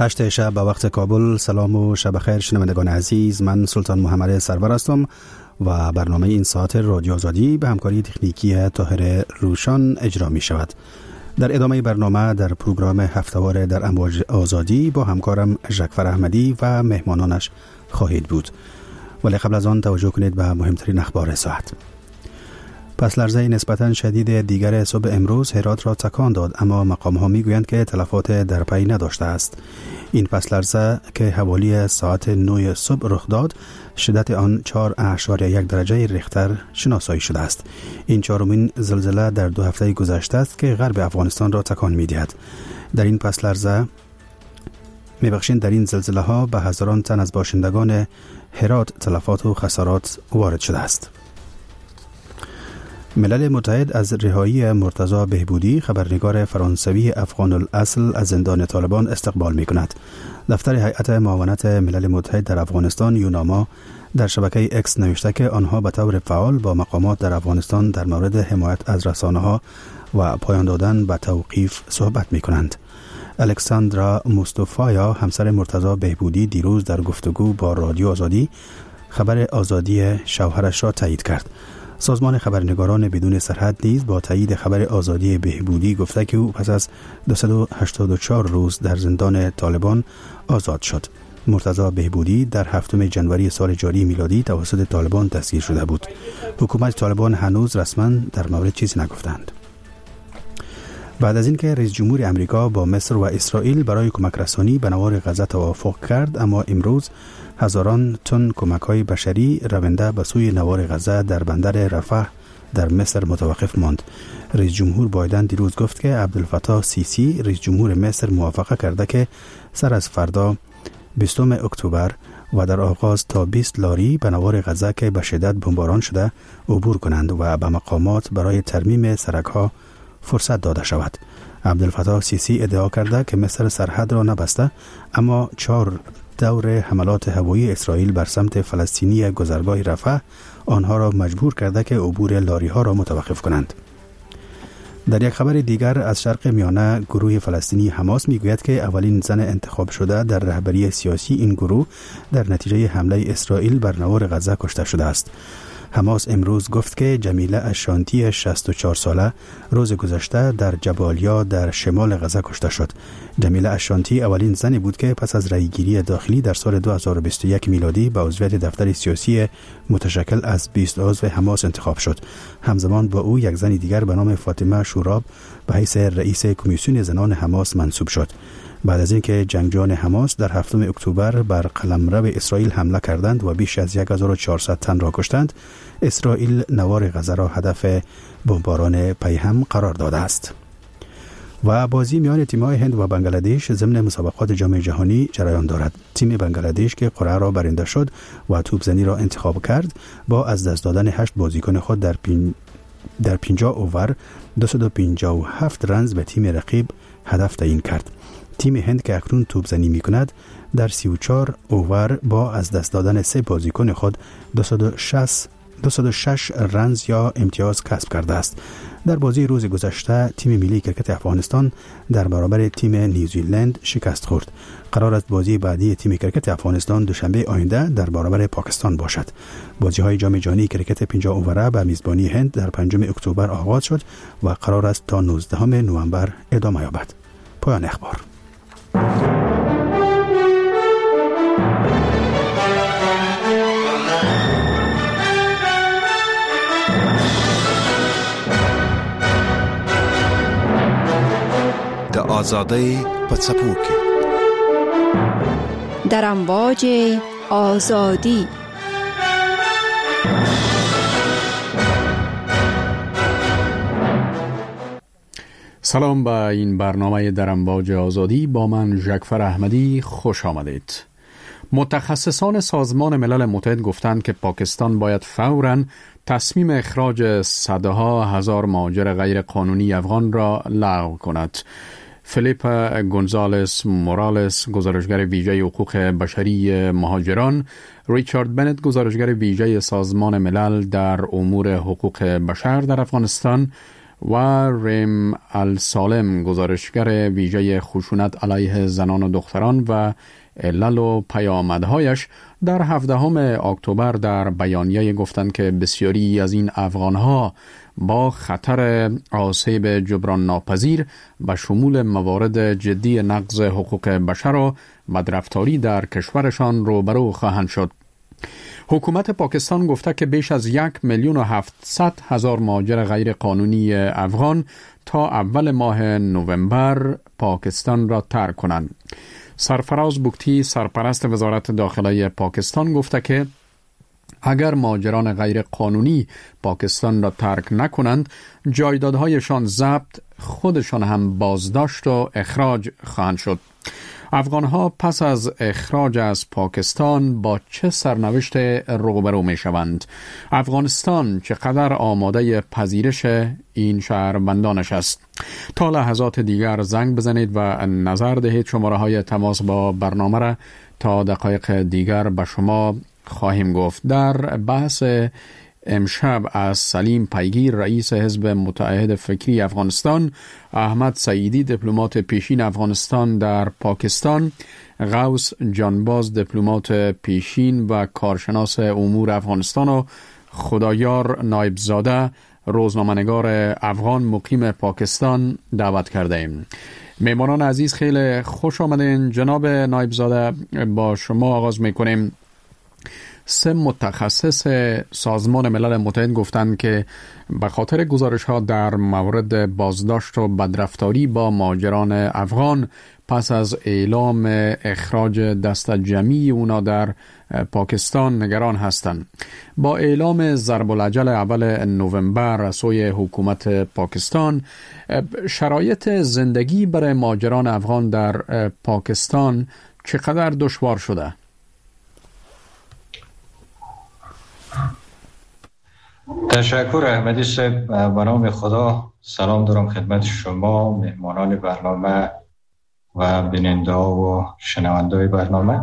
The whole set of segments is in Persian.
8 شب به وقت کابل. سلام و شب خیر شنوندگان عزیز، من سلطان محمد سرور هستم و برنامه این ساعت رادیو آزادی به همکاری تکنیکی طاهر روشان اجرا می شود. در ادامه برنامه در پروگرام هفته‌وار در امواج آزادی با همکارم ژکفر احمدی و مهمانانش خواهید بود. ولی قبل از آن توجه کنید به مهمترین اخبار ساعت. پس لرزه نسبتاً شدید دیگر صبح امروز هرات را تکان داد، اما مقام‌ها می‌گویند که تلفات در پی نداشته است. این پس لرزه که حوالی ساعت 9 صبح رخ داد، شدت آن 4.1 درجه ریختر شناسایی شده است. این چهارمین زلزله در 2 هفته گذشته است که غرب افغانستان را تکان می‌دهد. در این پس لرزه در این زلزله ها به هزاران تن از باشندگان هرات تلفات و خسارات وارد شده است. ملل متحد از رهایی مرتضی بهبودی، خبرنگار فرانسوی افغان الاصل، از زندان طالبان استقبال می کند. دفتر هیئت معاونت ملل متحد در افغانستان یوناما در شبکه اکس نوشته که آنها به طور فعال با مقامات در افغانستان در مورد حمایت از رسانه‌ها و پایان دادن به توقیف صحبت می کنند. الکساندرا مصطفایا، همسر مرتضی بهبودی، دیروز در گفتگو با رادیو آزادی خبر آزادی شوهرش را تایید کرد. سازمان خبرنگاران بدون سرحد نیز با تایید خبر آزادی بهبودی گفته که او پس از 284 روز در زندان طالبان آزاد شد. مرتضی بهبودی در 7 ژانویه سال جاری میلادی توسط طالبان دستگیر شده بود. حکومت طالبان هنوز رسما در مورد چیزی نگفتند. بعد از اینکه رئیس جمهور آمریکا با مصر و اسرائیل برای کمک رسانی به نوار غزه توافق کرد، اما امروز هزاران تن کمک‌های بشری رونده به سوی نوار غزه در بندر رفح در مصر متوقف ماند. رئیس جمهور بایدن دیروز گفت که عبدالفتاح سیسی رئیس جمهور مصر موافقه کرده که سر از فردا 20 اکتبر و در آغاز تا 20 لاری به نوار غزه که به شدت بمباران شده عبور کنند و به مقامات برای ترمیم سرک‌ها فرصت داده شود. عبدالفتاح سیسی ادعا کرده که مصر سرحد را نبسته، اما 4 دور حملات هوایی اسرائیل بر سمت فلسطینی گذرگاه رفح آنها را مجبور کرده که عبور لاری ها را متوقف کنند. در یک خبر دیگر از شرق میانه، گروه فلسطینی حماس میگوید که اولین زن انتخاب شده در رهبری سیاسی این گروه در نتیجه حمله اسرائیل بر نوار غزه کشته شده است. حماس امروز گفت که جمیله اشانتی 64 ساله روز گذشته در جبالیا در شمال غزه کشته شد. جمیله اشانتی اولین زنی بود که پس از رأیگیری داخلی در سال 2021 میلادی به عضویت دفتر سیاسی متشکل از 20 عضو حماس انتخاب شد. همزمان با او یک زن دیگر به نام فاطمه شوراب به حیث رئیس کمیسیون زنان حماس منصوب شد. بعد از اینکه جنگجویان حماس در 7 اکتبر بر قلمرو اسرائیل حمله کردند و بیش از 1400 تن را کشتند، اسرائیل نوار غزه را هدف بمباران پیهم قرار داده است. و بازی میان تیم‌های هند و بنگلادش ضمن مسابقات جام جهانی جریان دارد. تیم بنگلادش که قرعه را برنده شد و توپزنی را انتخاب کرد، با از دست دادن 8 بازیکن خود در 50 اوور 257 رنز به تیم رقیب هدف تعیین کرد. تیم هند که اکنون توپزنی می‌کند در 34 اوور با از دست دادن 3 بازیکن خود 206 رنز یا امتیاز کسب کرده است. در بازی روز گذشته تیم ملی کرکت افغانستان در برابر تیم نیوزیلند شکست خورد. قرار است بازی بعدی تیم کرکت افغانستان دوشنبه آینده در برابر پاکستان باشد. بازی‌های جام جهانی کرکت 50 اووره به میزبانی هند در 5 اکتبر آغاز شد و قرار است تا 19 نوامبر ادامه یابد. پایان اخبار. د آزادۍ په څپو کې در امواج آزادی. سلام به این برنامه در امواج آزادی، با من ژکفر احمدی خوش آمدید. متخصصان سازمان ملل متحد گفتند که پاکستان باید فوراً تصمیم اخراج صدها هزار مهاجر غیر قانونی افغان را لغو کند. فیلیپ گونزالس مورالس، گزارشگر ویژه حقوق بشری مهاجران، ریچارد بنت، گزارشگر ویژه سازمان ملل در امور حقوق بشر در افغانستان، و ریم السالم، گزارشگر ویژه خشونت علیه زنان و دختران و علل و پیامدهایش، در 17 اکتبر در بیانیه گفتند که بسیاری از این افغانها با خطر آسیب جبران ناپذیر به شمول موارد جدی نقض حقوق بشر و بدرفتاری در کشورشان روبرو خواهند شد. حکومت پاکستان گفته که بیش از 1,700,000 مهاجر غیر قانونی افغان تا اول ماه نوامبر پاکستان را ترک کنند. سرفراز بگتی، سرپرست وزارت داخلی پاکستان، گفته که اگر مهاجران غیر قانونی پاکستان را ترک نکنند، جایدادهایشان ضبط، خودشان هم بازداشت و اخراج خواهند شد. افغانها پس از اخراج از پاکستان با چه سرنوشت روبرو می شوند؟ افغانستان چقدر آماده پذیرش این شهروندانش است؟ تا لحظات دیگر زنگ بزنید و نظر دهید. شماره های تماس با برنامه را تا دقایق دیگر به شما خواهیم گفت. در بحث امشب از سلیم پیگیر، رئیس حزب متحد فکری افغانستان، احمد سعیدی، دیپلمات پیشین افغانستان در پاکستان، غوث جانباز، دیپلمات پیشین و کارشناس امور افغانستان، و خدایار نایبزاده، روزنامه‌نگار افغان مقیم پاکستان دعوت کرده ایم. مهمانان عزیز خیلی خوش آمدین. جناب نایبزاده، با شما آغاز میکنیم. 3 متخصص سازمان ملل متحد گفتند که به خاطر گزارش ها در مورد بازداشت و بدرفتاری با مهاجران افغان پس از اعلام اخراج دست جمعی اونا در پاکستان نگران هستند. با اعلام ضرب الاجل اول نوامبر از سوی حکومت پاکستان، شرایط زندگی برای مهاجران افغان در پاکستان چقدر دشوار شده؟ تشکر احمدی صاحب. به نام خدا سلام دارم خدمت شما، مهمانان برنامه و بیننده و شنونده برنامه.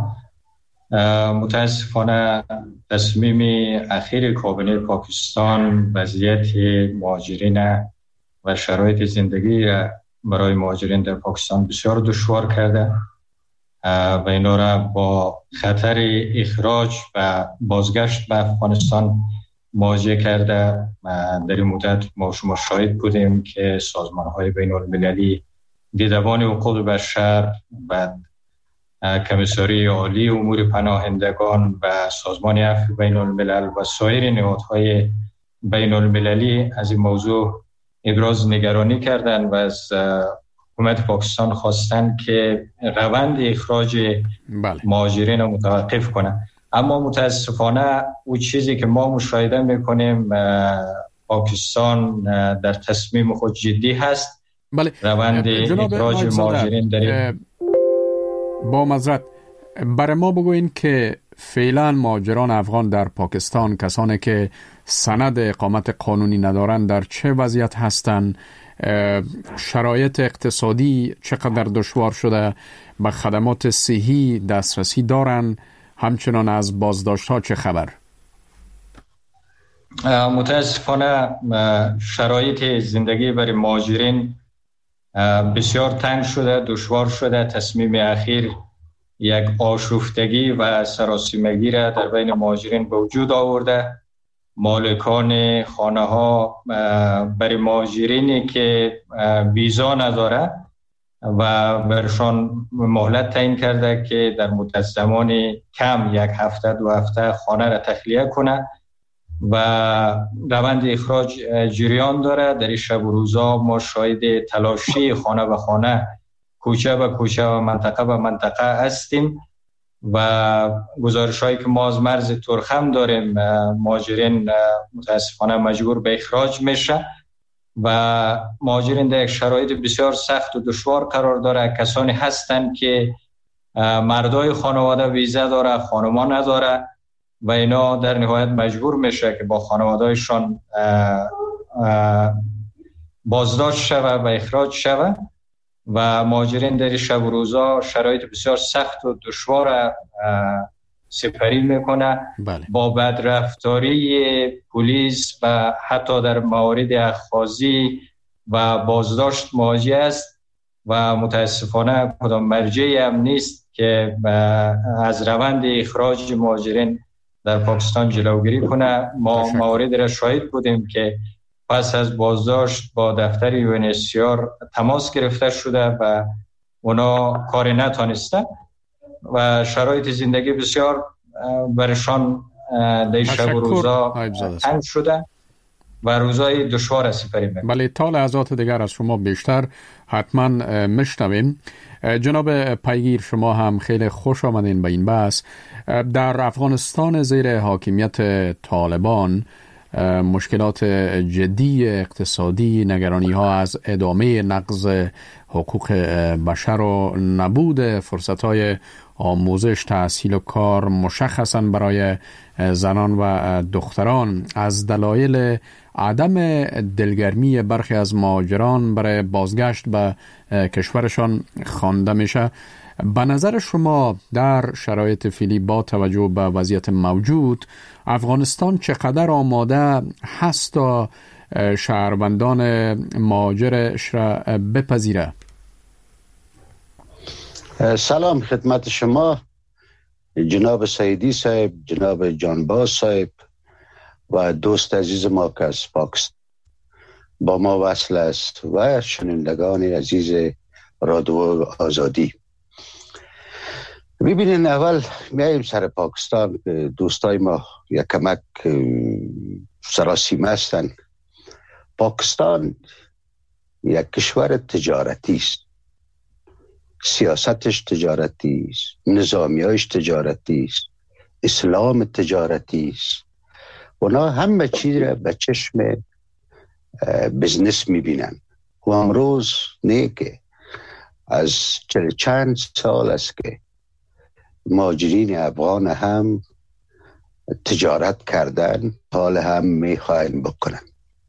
متاسفانه تصمیم اخیر کابینه پاکستان وضعیت مهاجرین و شرایط زندگی برای مهاجرین در پاکستان بسیار دشوار کرده و اینا را با خطر اخراج و بازگشت به افغانستان مواجه کرده. در این مدت ما شما شاهد بودیم که سازمان‌های بین‌المللی، دیدبان حقوق بشر و کمیساری عالی امور پناهندگان و سازمان عفو بین‌الملل و سایر نهادهای بین‌المللی از این موضوع ابراز نگرانی کردند و از حکومت پاکستان خواستند که روند اخراج مهاجرین را متوقف کنند. اما متاسفانه او چیزی که ما مشاهده میکنیم، پاکستان در تصمیم خود جدی هست. بله. روند اخراج مهاجرین در با معذرت برای ما بگوین که فعلا مهاجران افغان در پاکستان، کسانی که سند اقامت قانونی ندارند، در چه وضعیت هستند؟ شرایط اقتصادی چقدر دشوار شده؟ به خدمات صحی دسترسی دارند؟ همچنان از بازداشت ها چه خبر؟ متاسفانه شرایط زندگی برای مهاجرین بسیار تنگ شده، دشوار شده. تصمیم اخیر یک آشفتگی و سراسیمگی را در بین مهاجرین به وجود آورده. مالکان خانه ها برای مهاجرینی که ویزا نداره و برشان مهلت تعیین کرده که در مدت زمان کم 1 هفته 2 هفته خانه را تخلیه کنه و روند اخراج جریان داره. در این شب و روزا ما شاهد تلاشی خانه به خانه، کوچه به کوچه و منطقه به منطقه هستیم و گزارش‌هایی که ما از مرز ترخم داریم، مهاجرین متاسفانه مجبور به اخراج میشه و مهاجرین در یک شرایط بسیار سخت و دشوار قرار داره. کسانی هستند که مردای خانواده ویزا داره، خانما نداره و اینا در نهایت مجبور میشه که با خانواده‌شان بازداشت شوه و اخراج شوه و مهاجرین در شب و روزا شرایط بسیار سخت و دشوار سپری میکنه. بله. با بدرفتاری پلیس و حتی در موارد اخاذی و بازداشت مواجه است و متاسفانه کدام مرجعی هم نیست که از روند اخراج مهاجرین در پاکستان جلوگیری کنه. ما موارد را شاهد بودیم که پس از بازداشت با دفتر UNHCR تماس گرفته شده و اونا کار نتانسته و شرایط زندگی بسیار برشان در شب و روزا تنگ شده و روزای دشوار است سپری می‌کنه. بله، تا لحظات دیگر از شما بیشتر حتما میشنویم. جناب پیگیر، شما هم خیلی خوش آمدین به این بحث. در افغانستان زیر حاکمیت طالبان مشکلات جدی اقتصادی، نگرانی ها از ادامه نقض حقوق بشر و نبود فرصت های آموزش، تحصیل و کار مشخصاً برای زنان و دختران از دلایل عدم دلگرمی برخی از مهاجران برای بازگشت به کشورشان خوانده میشه. به نظر شما در شرایط فعلی با توجه به وضعیت موجود افغانستان چقدر آماده هست تا شهروندان مهاجرش را بپذیره؟ سلام خدمت شما جناب سیدی صاحب، جناب جانباز صاحب و دوست عزیز ما که از پاکستان با ما وصل است و شنوندگان عزیز رادیو آزادی. ببینین، اول میایم سر پاکستان. دوستای ما یک کمک سراسیمه هستن. پاکستان یک کشور تجارتی است، سیاستش تجارتی است، نظامیایش تجارتی است، اسلام تجارتی است. اونا همه چیز را به چشم بزنس میبینن و امروز نه که از چند سال است که مهاجرین افغان هم تجارت کردن، حال هم میخواین بکنن.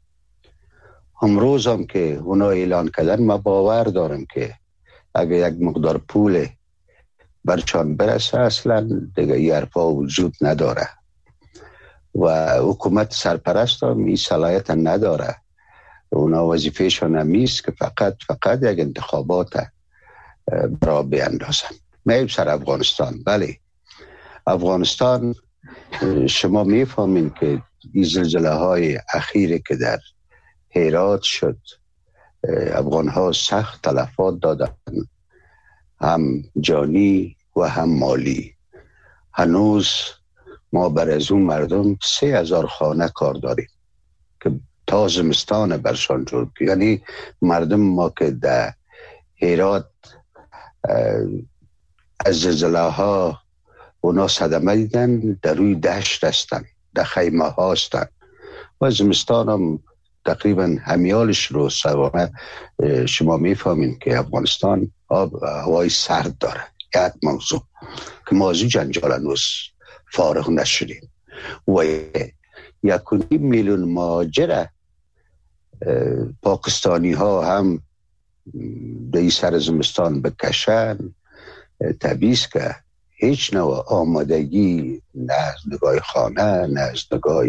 امروز هم که اونا اعلان کردن، ما باور دارم که اگه یک مقدار پول برچان برسه اصلا دیگه این حرفا وجود نداره و حکومت سرپرست هم این صلاحیت نداره. اونا وظیفهشون همیست که فقط یک انتخابات برا بیندازن. مییم سر افغانستان. بله، افغانستان شما میفهمین که این زلزله های اخیری که در هرات شد، افغان ها سخت تلفات دادن، هم جانی و هم مالی. هنوز ما بر از اون مردم 3,000 خانه کار داریم که تا زمستان برشان جور، یعنی مردم ما که در هرات از زلزله ها اونا صدمه دیدن، در روی دشت هستن، در خیمه ها هستن و زمستان هم تقریبا همیالش رو سوانه. شما میفهمین که افغانستان هوای سرد داره. یک موضوع که موضوع جنجال هنوز فارغ نشدیم و 1.5 میلیون مهاجر پاکستانی ها هم در سر زمستان بکشن. طبیعی است که هیچ نوع آمادگی نه از نگاه خانه، نه از نگاه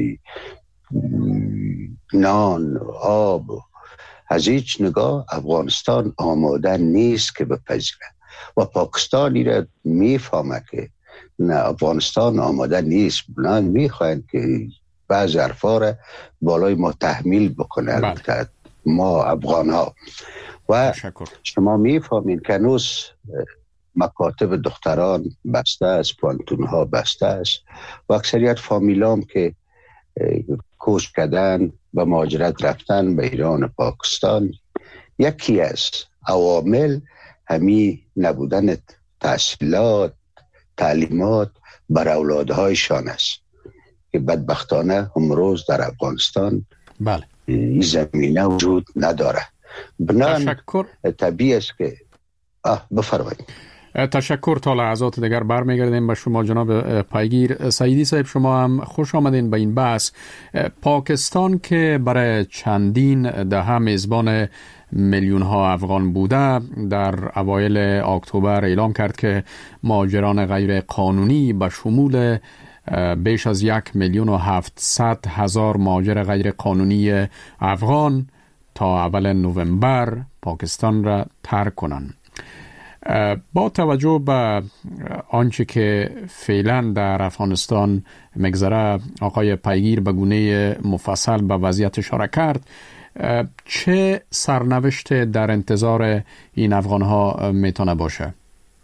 نان، آب، از هیچ نگاه افغانستان آماده نیست که بپذیره و پاکستانی را میفهمه که نه، افغانستان آماده نیست. بلند میخواهند که بعض حرفا را بالای ما تحمیل بکنه ما افغان ها و شما میفهمین که هنوز مکاتب دختران بسته است، پانتون ها بسته است و اکثریت فامیلام که کوچ کردن و مهاجرت رفتن به ایران و پاکستان، یکی از عوامل همی نبودن تحصیلات، تعلیمات بر اولادهایشان است که بدبختانه امروز در افغانستان این زمینه وجود نداره. بنابراین طبیعی است که بفرمایید. تشکر. تا لحظات دیگر برمیگردیم به شما جناب پیگیر. سیدی صاحب، شما هم خوش آمدین به این بحث. پاکستان که برای چندین دهه میزبان میلیون ها افغان بوده، در اوایل اکتبر اعلام کرد که مهاجران غیر قانونی به شمول بیش از 1,700,000 مهاجر غیر قانونی افغان تا اول نوامبر پاکستان را ترک کنند. با توجه به آنچه که فعلا در افغانستان مگذره، آقای پیگیر به گونه مفصل به وضعیت اشاره کرد، چه سرنوشت در انتظار این افغانها میتونه باشه؟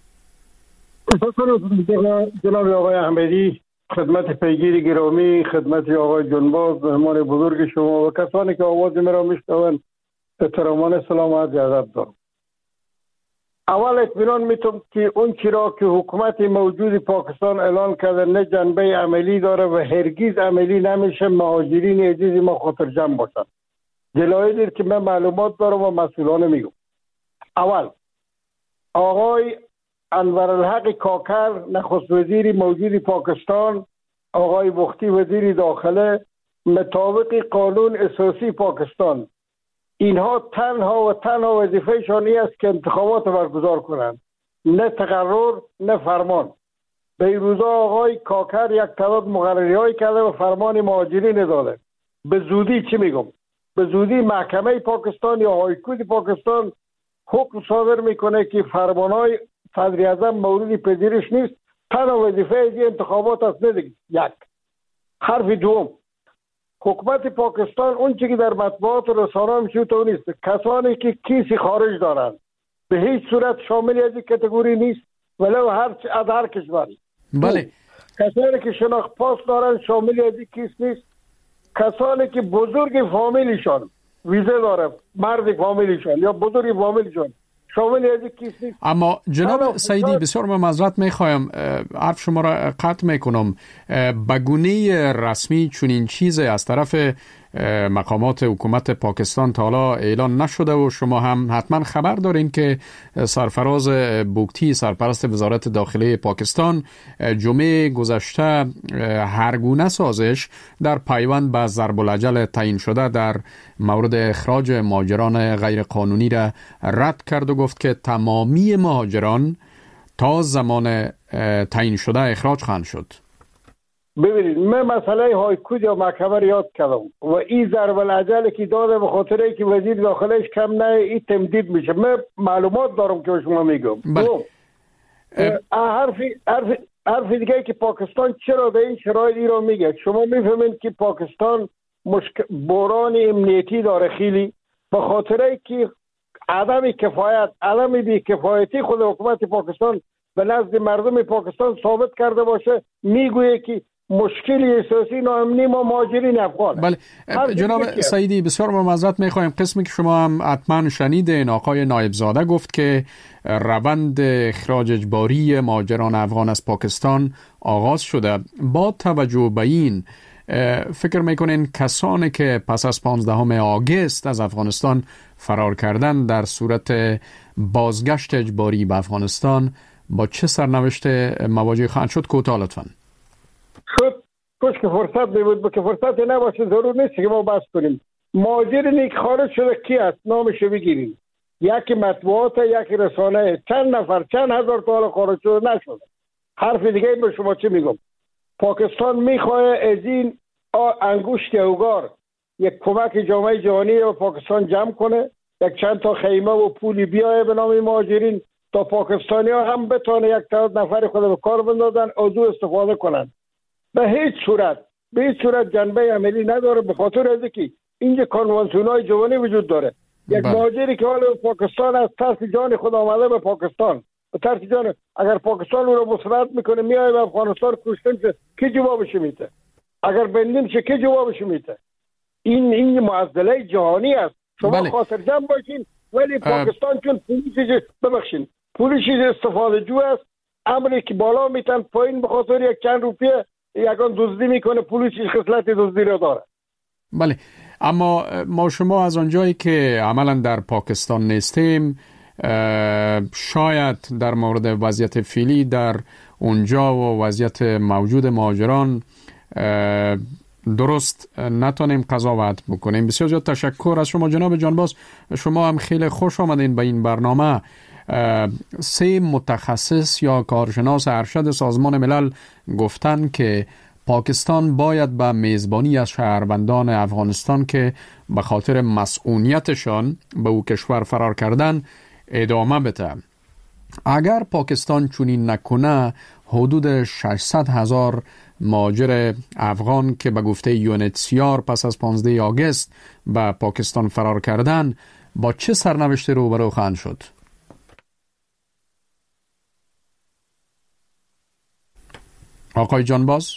جناب آقای احمدی، خدمت پیگیر گرامی، خدمت آقای جنباز، مهمان بزرگ شما و کسانی که آواز مرا میشنوند، احترامان سلام و عرض ادب دارم. اول اطمینان میتونم که اون چرا که حکومت موجود پاکستان اعلان کرده نه جنبه عملی داره و هرگز عملی نمیشه مهاجرین عزیز ما خاطر جمع باشن. دلایلی که من معلومات دارم و مسئولانه میگم. اول، آقای انورالحق کاکر نخست وزیر موجود پاکستان، آقای بختی وزیر داخله، مطابق قانون اساسی پاکستان، اینها تنها وظیفه‌شان است که انتخابات برگزار کنند، نه تقرر نه فرمان. به این روزا آقای کاکر یک تعداد مقرری‌های کرده و فرمان مهاجرین داده. به زودی چی میگم؟ به زودی محکمه پاکستان یا هایکورت پاکستان حکم صادر میکنه که فرمانهای صدر اعظم مورد پذیرش نیست، تنها وظیفه از انتخابات است. ندید. یک. حرف دوم، حکومت پاکستان اون چیزی که در مطبوعات و رسانه میشه تو نیست. کسانی که کیسی خارج دارن به هیچ صورت شامل از این کاتگوری نیست، ولو هر کشوری. بله. کسانی که شناخت پاس دارن شامل از این کیس نیست. کسانی که بزرگ فامیلیشان ویزه داره، مرد فامیلیشان یا بزرگ فامیلیشان شامل از این کیس نیست. اما جناب سعیدی، بسیار معذرت میخوایم، حرف شما را قطع میکنم. بگونه رسمی چنین چیزی از طرف مقامات حکومت پاکستان تا حالا اعلان نشده و شما هم حتما خبر دارین که سرفراز بوگتی، سرپرست وزارت داخله پاکستان، جمعه گذشته هر گونه سازش در پیوند به ضرب العجل تعیین شده در مورد اخراج مهاجران غیر قانونی را رد کرد و گفت که تمامی مهاجران تا زمان تعیین شده اخراج خواهند شد. ببینید، من مسئله هایکورت یا محکمه یاد کردم و این ضرب العجل که داده به خاطر اینکه وزیر داخلش کم نه این تمدید میشه. من معلومات دارم که شما میگم. حرف دیگه که پاکستان چرا به این شرایط ایران میگه، شما میفهمید که پاکستان بحران امنیتی داره خیلی، به خاطر اینکه عدم کفایت، عدم بی‌کفایتی خود حکومت پاکستان به نزد مردم پاکستان ثابت کرده باشه، میگویه که مشکلی اساسی ناامنی ما مهاجرین افغان. بله جناب سعیدی، بسیار معذرت میخوایم، قسمی که شما هم حتما شنیدین، آقای نایب زاده گفت که روند اخراج اجباری مهاجران افغان از پاکستان آغاز شده. با توجه به این، فکر میکنین کسانی که پس از 15 آگوست از افغانستان فرار کردن در صورت بازگشت اجباری به افغانستان با چه سرنوشت مواجه خواهند شد؟ کوتاه لطفاً. کاش که فرصت بود، که فرصت نباشه ضرور نیست که ما بحث کنیم. مهاجرینی که خارج شده کی است؟ نامش بگیریم. یکی مطبوعات، یکی رسانه، چند نفر، چند هزار تا خارج شده نشده. حرف دیگه به شما چی میگم؟ پاکستان میخواه از این انگشت اوگار یک کمک جامعه جهانی و پاکستان جمع کنه، یک چند تا خیمه و پولی بیایه به نام مهاجرین تا پاکستانی ها هم بتونه یک تعداد نفر خود به کار بندازن، از او استفاده کنن. به هیچ صورت جنبه عملی نداره، به خاطر از اینکه اینجا کنوانسیون‌های جوانی وجود داره. یک مهاجری که حالا پاکستان از ترس جان خود آمده به پاکستان، به ترس جان، اگر پاکستان او رو مسلط میکنه میاد به افغانستان کشته میشه، کی جوابش میده؟ اگر بندیم شه کی جوابش میده؟ این معضله جهانی است. شما خاطر جمع باشین، ولی پاکستان چون پولیش استفاده جو است، امری که بالا میتن پایین به خاطر یک چند روپیه یکان دزدی میکنه، پولیسش خصلت دزدی را داره. بله، اما ما شما از آنجایی که عملا در پاکستان نیستیم، شاید در مورد وضعیت فعلی در اونجا و وضعیت موجود مهاجران درست نتونیم قضاوت بکنیم. بسیار زیاد تشکر از شما جناب جانباز، شما هم خیلی خوش آمدین به این برنامه. 3 متخصص یا کارشناس ارشد سازمان ملل گفتن که پاکستان باید به میزبانی از شهروندان افغانستان که به خاطر مسئولیتشان به او کشور فرار کردن ادامه بده. اگر پاکستان چنین نکنه، حدود 600,000 مهاجر افغان که به گفته یونتسیار پس از 15 آگوست به پاکستان فرار کردن با چه سرنوشتی روبرو خواهند شد؟ آقای جانباز؟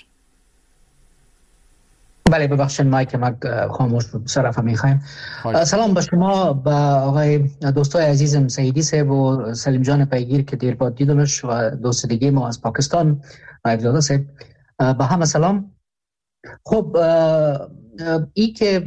بله ببخشید مایک ما خاموش بود، صرف میخوایم. سلام به شما، به آقای دوستای عزیزم سعیدی صاحب و سلیم جان پیگیر که دیر بعد دیدمش و دوست دیگه ما از پاکستان نایب‌زاده صاحب، به همه سلام. خب ای که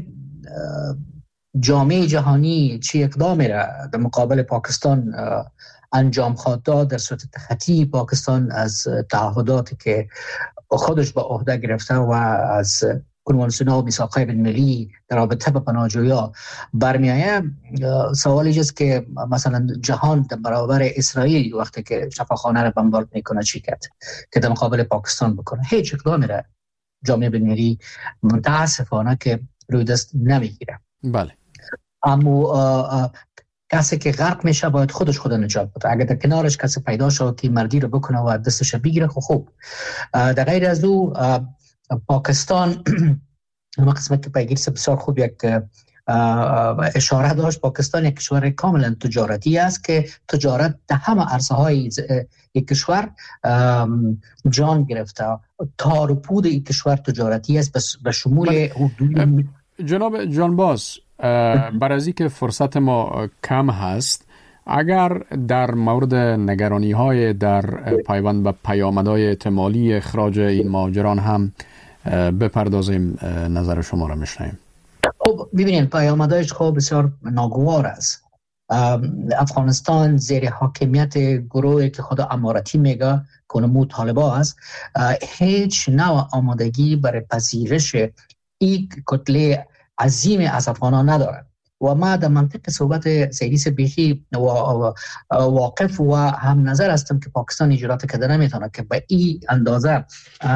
جامعه جهانی چی اقدامی را در مقابل پاکستان انجام خواهد داد در صورت تخطی پاکستان از تعهداتی که خودش به عهده گرفته و از کنوانسیون و میثاق‌های بین‌المللی در رابطه با پناهجویان برمی‌آید، سوال اینجاست که مثلا جهان در برابر اسرائیل وقتی که شفاخانه را بمبارد میکنه چی کرد که در مقابل پاکستان بکنه؟ هیچ اقدامی را جامعه بین‌المللی متاسفانه که روی دست نمیگیره. بله. اما کسی که غرق میشه باید خودش نجات بده. اگر در کنارش کسی پیدا شد که مردی رو بکنه و دستش بگیره خوب. در غیر از او پاکستان ما قسمت که پیگیر بسیار خوب یک اشاره داشت، پاکستان یک کشور کاملا تجارتی است که تجارت در همه عرصه های یک کشور جان گرفته. تار و پود یک کشور تجارتی است به شمول حدود. جناب جانباز، برای که فرصت ما کم هست، اگر در مورد نگرانی های در پیوند به پیامدهای احتمالی اخراج این مهاجران هم بپردازیم، نظر شما را میشنویم. خب ببینید، پیامدهایش خب بسیار ناگوار است. افغانستان زیر حاکمیت گروهی که خود اماراتی میگه کنمو طالبا است، هیچ نوع آمادگی برای پذیرش این کتله عظیم از افغانان ندارد و ما در منطق صحبت سیدی بیخی واقف و هم نظر هستم که پاکستان اجرات کرده نمیتونه که به این اندازه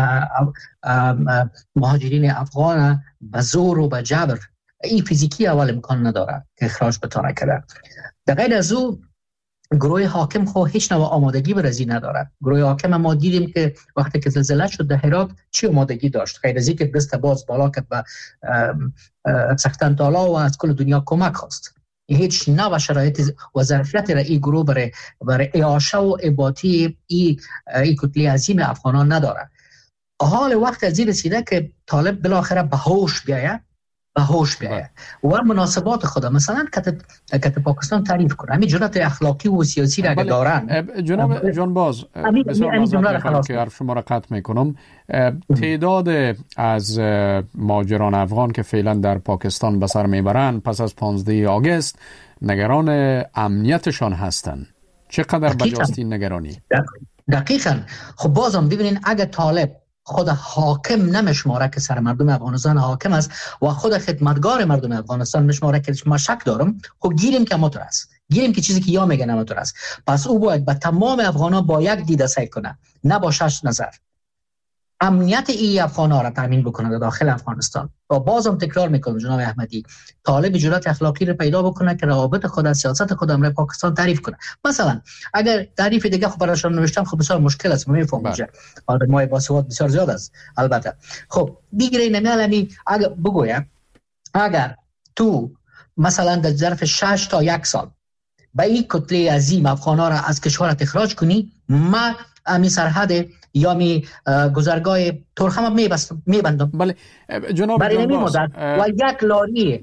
مهاجرین افغان به زور و به جبر این فیزیکی اول امکان نداره که اخراج بتونه کرده. در غیر از او گروه حاکم خود هیچ نوع آمادگی برای نداره. گروه حاکم ما دیدیم که وقتی که زلزله شد در هرات چی آمادگی داشت؟ غیر از اینکه دست باز بالا کرد به سختن تالا و از کل دنیا کمک خواست. هیچ نوع شرایط و ظرفیت را این گروه برای اعاشه و اباطی این کتله عظیم افغانان نداره. حال وقت از این رسیده که طالب بالاخره به هوش بیاید و مناسبات خود مثلا که پاکستان تعریف کنه، همین جرأت اخلاقی و سیاسی را دارن. جناب جانباز، بسیار ممنون که حرف شما را قطع میکنم. تعداد از مهاجران افغان که فعلا در پاکستان به سر میبرند پس از 15 آگوست نگران امنیتشان هستند. چقدر بجاست این نگرانی؟ دقیقاً. خب بازم ببینین، اگه طالب خود حاکم نمیشماره که سر مردم افغانستان حاکم است و خود خدمتگار مردم افغانستان میشماره که ما شک دارم، خب گیریم که همونطور است، گیریم که چیزی که یا میگن همونطور است. پس او باید به تمام افغانان با یک دیده سعی کنه، نه با 6 نظر، امنیت ای افغان‌ها را تامین بکنه در داخل افغانستان. و بازم تکرار میکنم جناب احمدی، طالب جرأت اخلاقی رو پیدا بکنه که روابط خود از سیاست خود امر پاکستان تعریف کنه. مثلا اگر تعریف دیگه خب براشون نوشتم خب بسیار مشکل است، میفهمم اینجا آدمای باسواد بسیار زیاد است البته. خب بگیرین نمیالمی اگر بگویم اگر تو مثلا در ظرف 6 تا 1 سال با این کتله عظیم افغان‌ها را از کشورت اخراج کنی، ما امی سرحد یا می گذرگاه ترخم میبندم. بله جناب جانباز، و یک لاری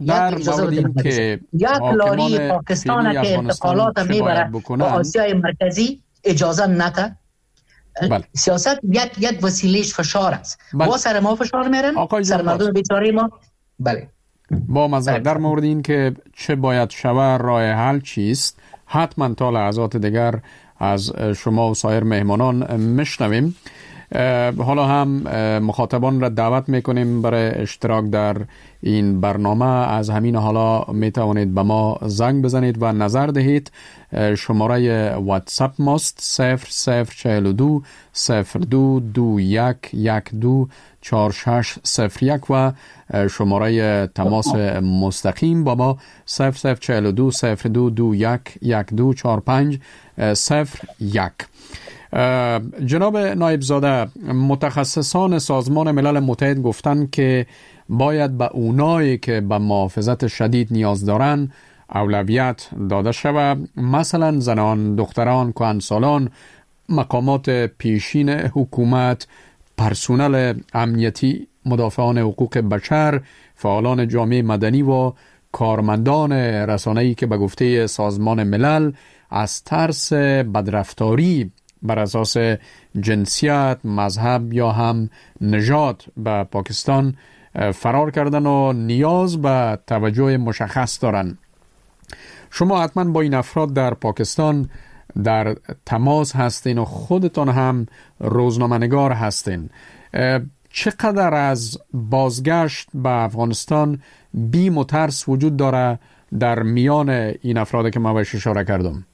یک لاری پاکستان که انتقالات میبره با آسیای مرکزی اجازه نده. سیاست یک وسیلهش فشار است. با سر ما فشار میرن، سر مردم بیچاره ما. بله با مزه در مورد این که چه باید شود، راه حل چیست، حتما تا لحظات دیگر از شما و سایر مهمانان میشنویم. حالا هم مخاطبان را دعوت میکنیم برای اشتراک در این برنامه. از همین حالا می توانید به ما زنگ بزنید و نظر دهید. شماره واتساپ ماست 0042 02 21 12 4601 و شماره تماس مستقیم با ما 0042 02 21 12 45 01. جناب نایب زاده، متخصصان سازمان ملل متحد گفتند که باید به اونایی که به محافظت شدید نیاز دارن اولویت داده شود، مثلا زنان، دختران، کهنسالان، مقامات پیشین حکومت، پرسنل امنیتی، مدافعان حقوق بشر، فعالان جامعه مدنی و کارمندان رسانه‌ای که به گفته سازمان ملل از ترس بدرفتاری بر اساس جنسیت، مذهب یا هم نژاد به پاکستان فرار کردن و نیاز به توجه مشخص دارند. شما حتما با این افراد در پاکستان در تماس هستین و خودتان هم روزنامه‌نگار هستین. چقدر از بازگشت به افغانستان بیم و ترس وجود داره در میان این افرادی که ما بهش اشاره کردم؟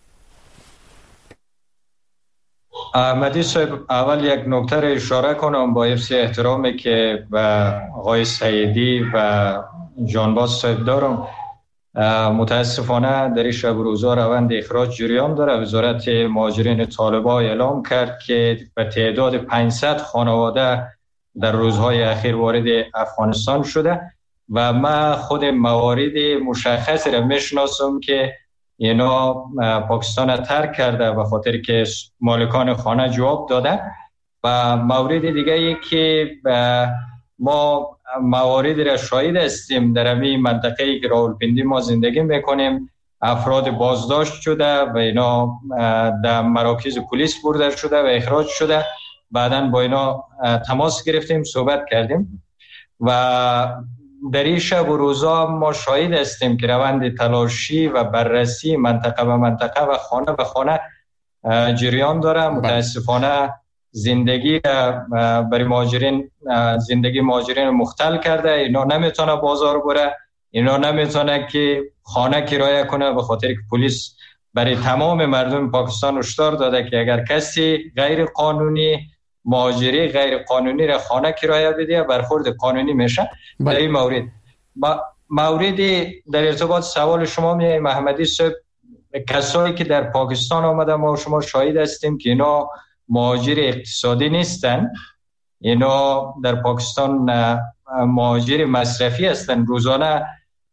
احمدی صاحب، اول یک نکته را اشاره کنم با حفظ احترامی که به آقای سیدی و جانباز صاحب دارم. متاسفانه در این شب و روزا روند اخراج جریان داره. وزارت مهاجرین طالبان اعلام کرد که به تعداد 500 خانواده در روزهای اخیر وارد افغانستان شده و من خود موارد مشخصی را میشناسم که اینا پاکستان ترک کرده و خاطر که مالکان خانه جواب داده. و مورد دیگه ای که ما مواردی را شاهد هستیم در همین منطقه‌ای که راولپنڈی ما زندگی میکنیم، افراد بازداشت شده و اینا در مراکز پلیس برده شده و اخراج شده. بعداً با اینا تماس گرفتیم، صحبت کردیم و در این شب و روزا ما شاهد هستیم که روند تلاشی و بررسی منطقه به منطقه و خانه به خانه جریان داره. متاسفانه زندگی برای مهاجرین، زندگی مهاجرین مختل کرده. اینا نمیتونه بازار بره، اینا نمیتونه که خانه کرایه کنه، به خاطر که پلیس برای تمام مردم پاکستان هشدار داده که اگر کسی غیر قانونی مهاجری غیر قانونی را خانه کرایه بده برخورد قانونی میشه. در این موردی در ارتباط سوال شما می محمدی صاحب، کسایی که در پاکستان آمده ما شما شاهد هستیم که اینا مهاجر اقتصادی نیستن، اینا در پاکستان مهاجر مصرفی هستن. روزانه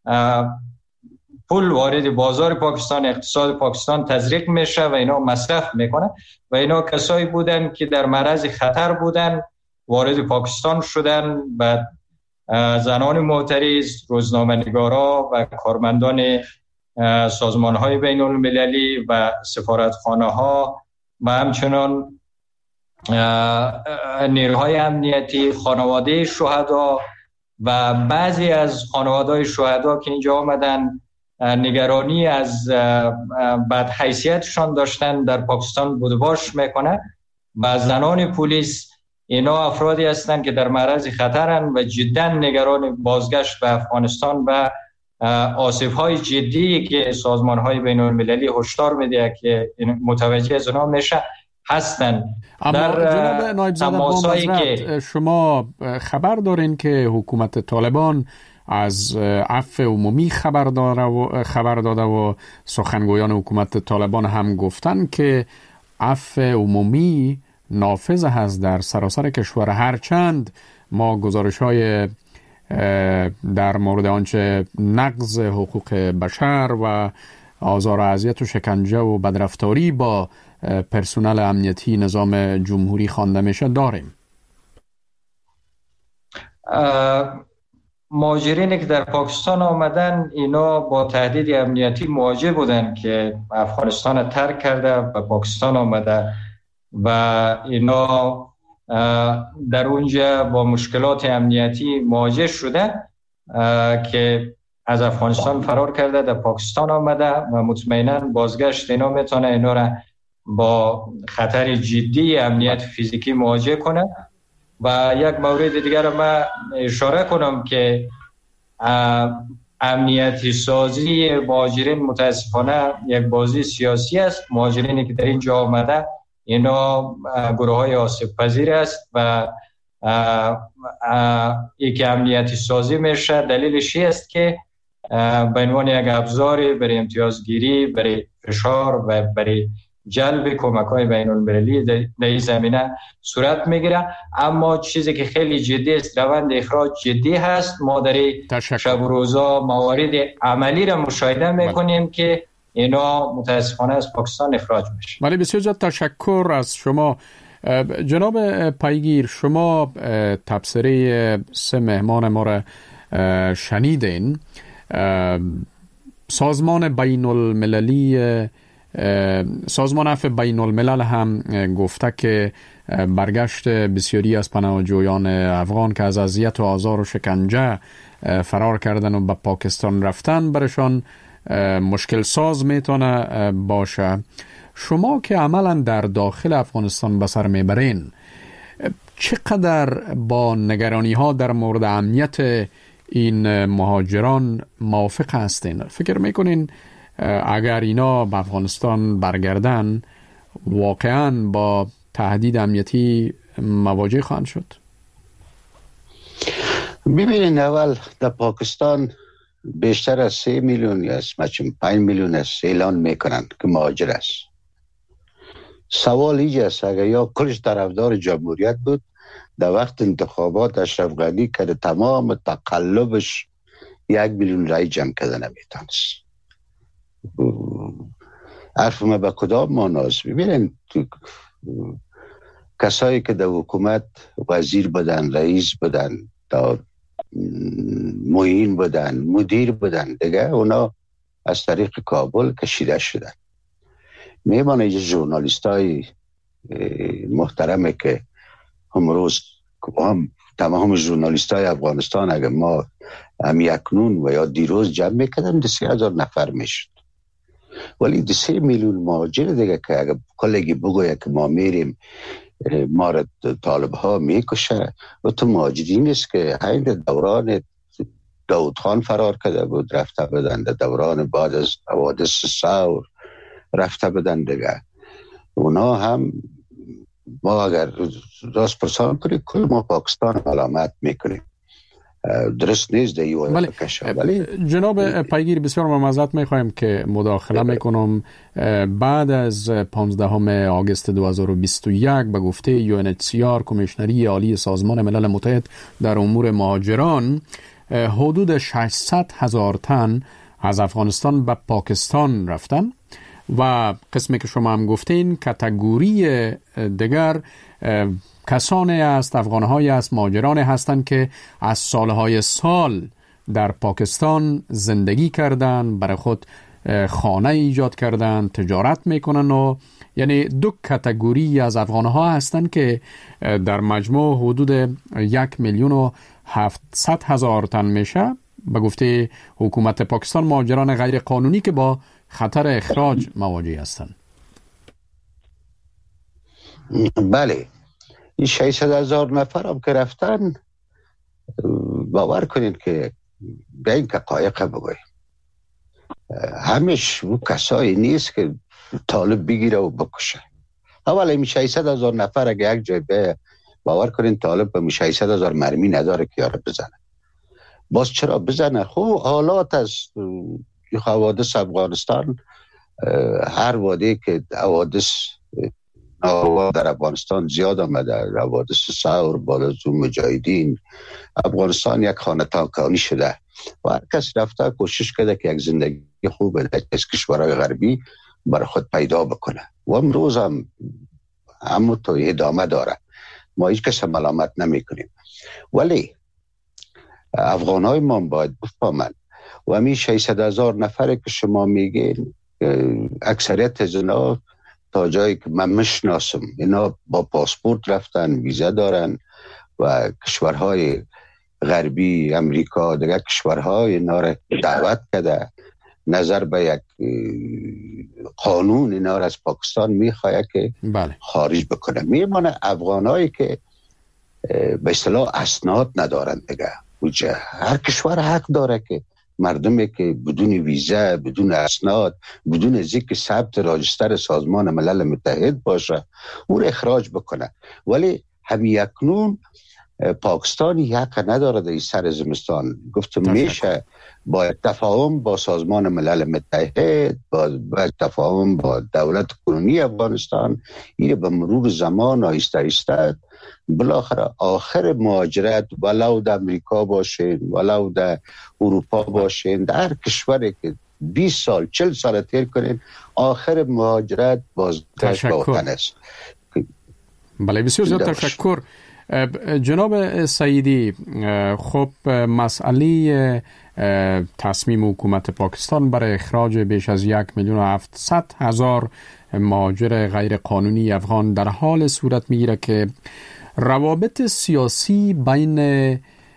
پول وارد بازار پاکستان، اقتصاد پاکستان تزریق میشه و اینا مصرف میکنه و اینا کسایی بودن که در معرض خطر بودن، وارد پاکستان شدن. بعد زنان معترض، روزنامه‌نگارا و کارمندان سازمان‌های بین‌المللی و سفارتخانه‌ها و همچنان نیروهای امنیتی، خانواده شهدا و بعضی از خانواده‌های شهدا که اینجا آمدن نگرانی از بدحیثیتشان داشتن در پاکستان بودباش میکنه و زنان پلیس. اینا افرادی هستند که در معرض خطرن و جدا نگران بازگشت به افغانستان و آسیب‌های جدی که سازمان‌های بین‌المللی هشدار میده که متوجه از اونا میشه هستن. اما جناب نایب زاده، که شما خبر دارین که حکومت طالبان از عفو عمومی خبر داده و سخنگویان حکومت طالبان هم گفتن که عفو عمومی نافذ هست در سراسر کشور، هرچند ما گزارش‌های در مورد آنچه نقض حقوق بشر و آزار و اذیت و شکنجه و بدرفتاری با پرسنل امنیتی نظام جمهوری خوانده میشه داریم. مهاجرینی که در پاکستان آمدن اینا با تهدید امنیتی مواجه بودن که افغانستان ترک کرده و پاکستان آمده و اینا در اونجا با مشکلات امنیتی مواجه شده که از افغانستان فرار کرده در پاکستان آمده و مطمئنا بازگشت اینا میتونه اینا را با خطر جدی امنیت فیزیکی مواجه کنه. و یک مورد دیگر را من اشاره کنم که امنیتی سازی مهاجرین متاسفانه یک بازی سیاسی است. مهاجرینی که در اینجا آمده اینا گروه های آسیب پذیر است و یک امنیتی سازی میشه. دلیلش است که به عنوان یک ابزاری برای امتیازگیری، برای فشار و برای جلب کمک‌های بین‌المللی در این زمینه صورت میگیره. اما چیزی که خیلی جدی است، روند اخراج جدی هست. ما در شب و روزا موارد عملی را مشاهده میکنیم که اینا متاسفانه از پاکستان اخراج میشه. ولی بسیار زیاد تشکر از شما جناب پیگیر. شما تبصره 3 مهمان ما را شنیدین. سازمان بین المللی، سازمان عفو بین الملل هم گفته که برگشت بسیاری از پناهجویان افغان که از اذیت و آزار و شکنجه فرار کردن و به پاکستان رفتن برشان مشکل ساز میتونه باشه. شما که عملا در داخل افغانستان به سر میبرین، چقدر با نگرانی ها در مورد امنیت این مهاجران موافق هستین؟ فکر میکنین اگر اینا به افغانستان برگردن واقعا با تهدید امنیتی مواجه خواهند شد؟ ببینید، اول در پاکستان بیشتر از 3 میلیون یا 5 میلیون است اعلان میکنند که مهاجر است. سوال اینجا است اگر یا کلش طرفدار جمهوریت بود در وقت انتخابات اشرف غنی که تمام تقلبش 1 میلیون رای جمع کرده نمیتونست. حرف ما به کدام ماناست؟ ببینید، کسایی که در حکومت وزیر بدن، رئیس بدن، معین بدن، مدیر بدن دیگه، اونا از طریق کابل کشیده شدن. میمانه یه ژورنالیست های محترمه که امروز تمام ژورنالیست های افغانستان اگر ما هم اکنون و یا دیروز جمع میکردم 30,000 نفر میشد. ولی 3 میلیون مهاجر دیگه که اگر کلگی بگوید که ما میریم ما را طالب ها میکشه و تو مهاجرین است که این دوران داود خان فرار کرده بود رفته بدن، دوران بعد از حوادث ثور رفته بدن دیگه. اونا هم ما اگر راست پرسان کنیم کل ما پاکستان علامت میکنیم، درست نیست در یو بکشه. ولی جناب پیگیر بسیار معذرت میخوایم که مداخله میکنم. بعد از 15 آگوست 2021 به گفته UNHCR کمیشنری عالی سازمان ملل متحد در امور مهاجران، حدود 600,000 تن از افغانستان به پاکستان رفتن و قسمی که شما هم گفتین کاتگوری دیگر کسانی است، افغان‌هایی است، مهاجرانی هستند که از سالهای سال در پاکستان زندگی کردن، برای خود خانه ایجاد کردن، تجارت میکنن و یعنی 2 کاتگوری از افغان‌ها هستند که در مجموع حدود 1,700,000 تن میشه. به گفته حکومت پاکستان مهاجران غیر قانونی که با خطر اخراج مواجه هستند. بله، این 600,000 نفر هم که رفتن، باور کنین که به این حقایق بگویم همش و کسایی نیست که طالب بگیره و بکشه. اول این 600,000 نفر اگه یک جای به باور کنین طالب به 600,000 مرمی نداره که یاره بزنه. باز چرا بزنه؟ خب حالات از حوادث افغانستان، هر وادی که حوادث در افغانستان زیاد آمده، حوادث ثور، بالازو مجاهدین، افغانستان یک خانه تاکانی شده و هر کس رفته کوشش کرده که یک زندگی خوب از کشورهای غربی برای خود پیدا بکنه و امروز هم همون تو ادامه داره. ما هیچ کس ملامت نمی کنیم، ولی افغانهای ما باید بفهمند و همین 600,000 نفره که شما میگین اکثریت از اینا تا جایی که من مشناسم اینا با پاسپورت رفتن، ویزا دارن و کشورهای غربی، امریکا، دیگه کشورهای اینا را دعوت کرده نظر به یک قانون اینا را از پاکستان میخواه که خارج بکنه. میمانه افغانایی که به اصطلاح اسناد ندارن دیگه، هر کشور حق داره که مردمی که بدون ویزا، بدون اسناد، بدون ذکر ثبت راجستر سازمان ملل متحد باشه او را اخراج بکنه. ولی همین اکنون پاکستان حق نداره در سر زمستان. گفتم میشه با تفاهم با سازمان ملل متحد، با تفاهم با دولت کنونی افغانستان، این به مرور زمان آهسته آهسته بالاخره آخر مهاجرت، ولو در امریکا باشین، ولو در اروپا باشین، در هر کشوری که 20 سال 40 سال تیر کنین، آخر مهاجرت بازگشت به وطن است. بله، بسیار زیاد تشکر جناب سعیدی. خب مسئله تصمیم حکومت پاکستان برای اخراج بیش از 1,700,000 مهاجر غیر قانونی افغان در حال صورت میگیره که روابط سیاسی بین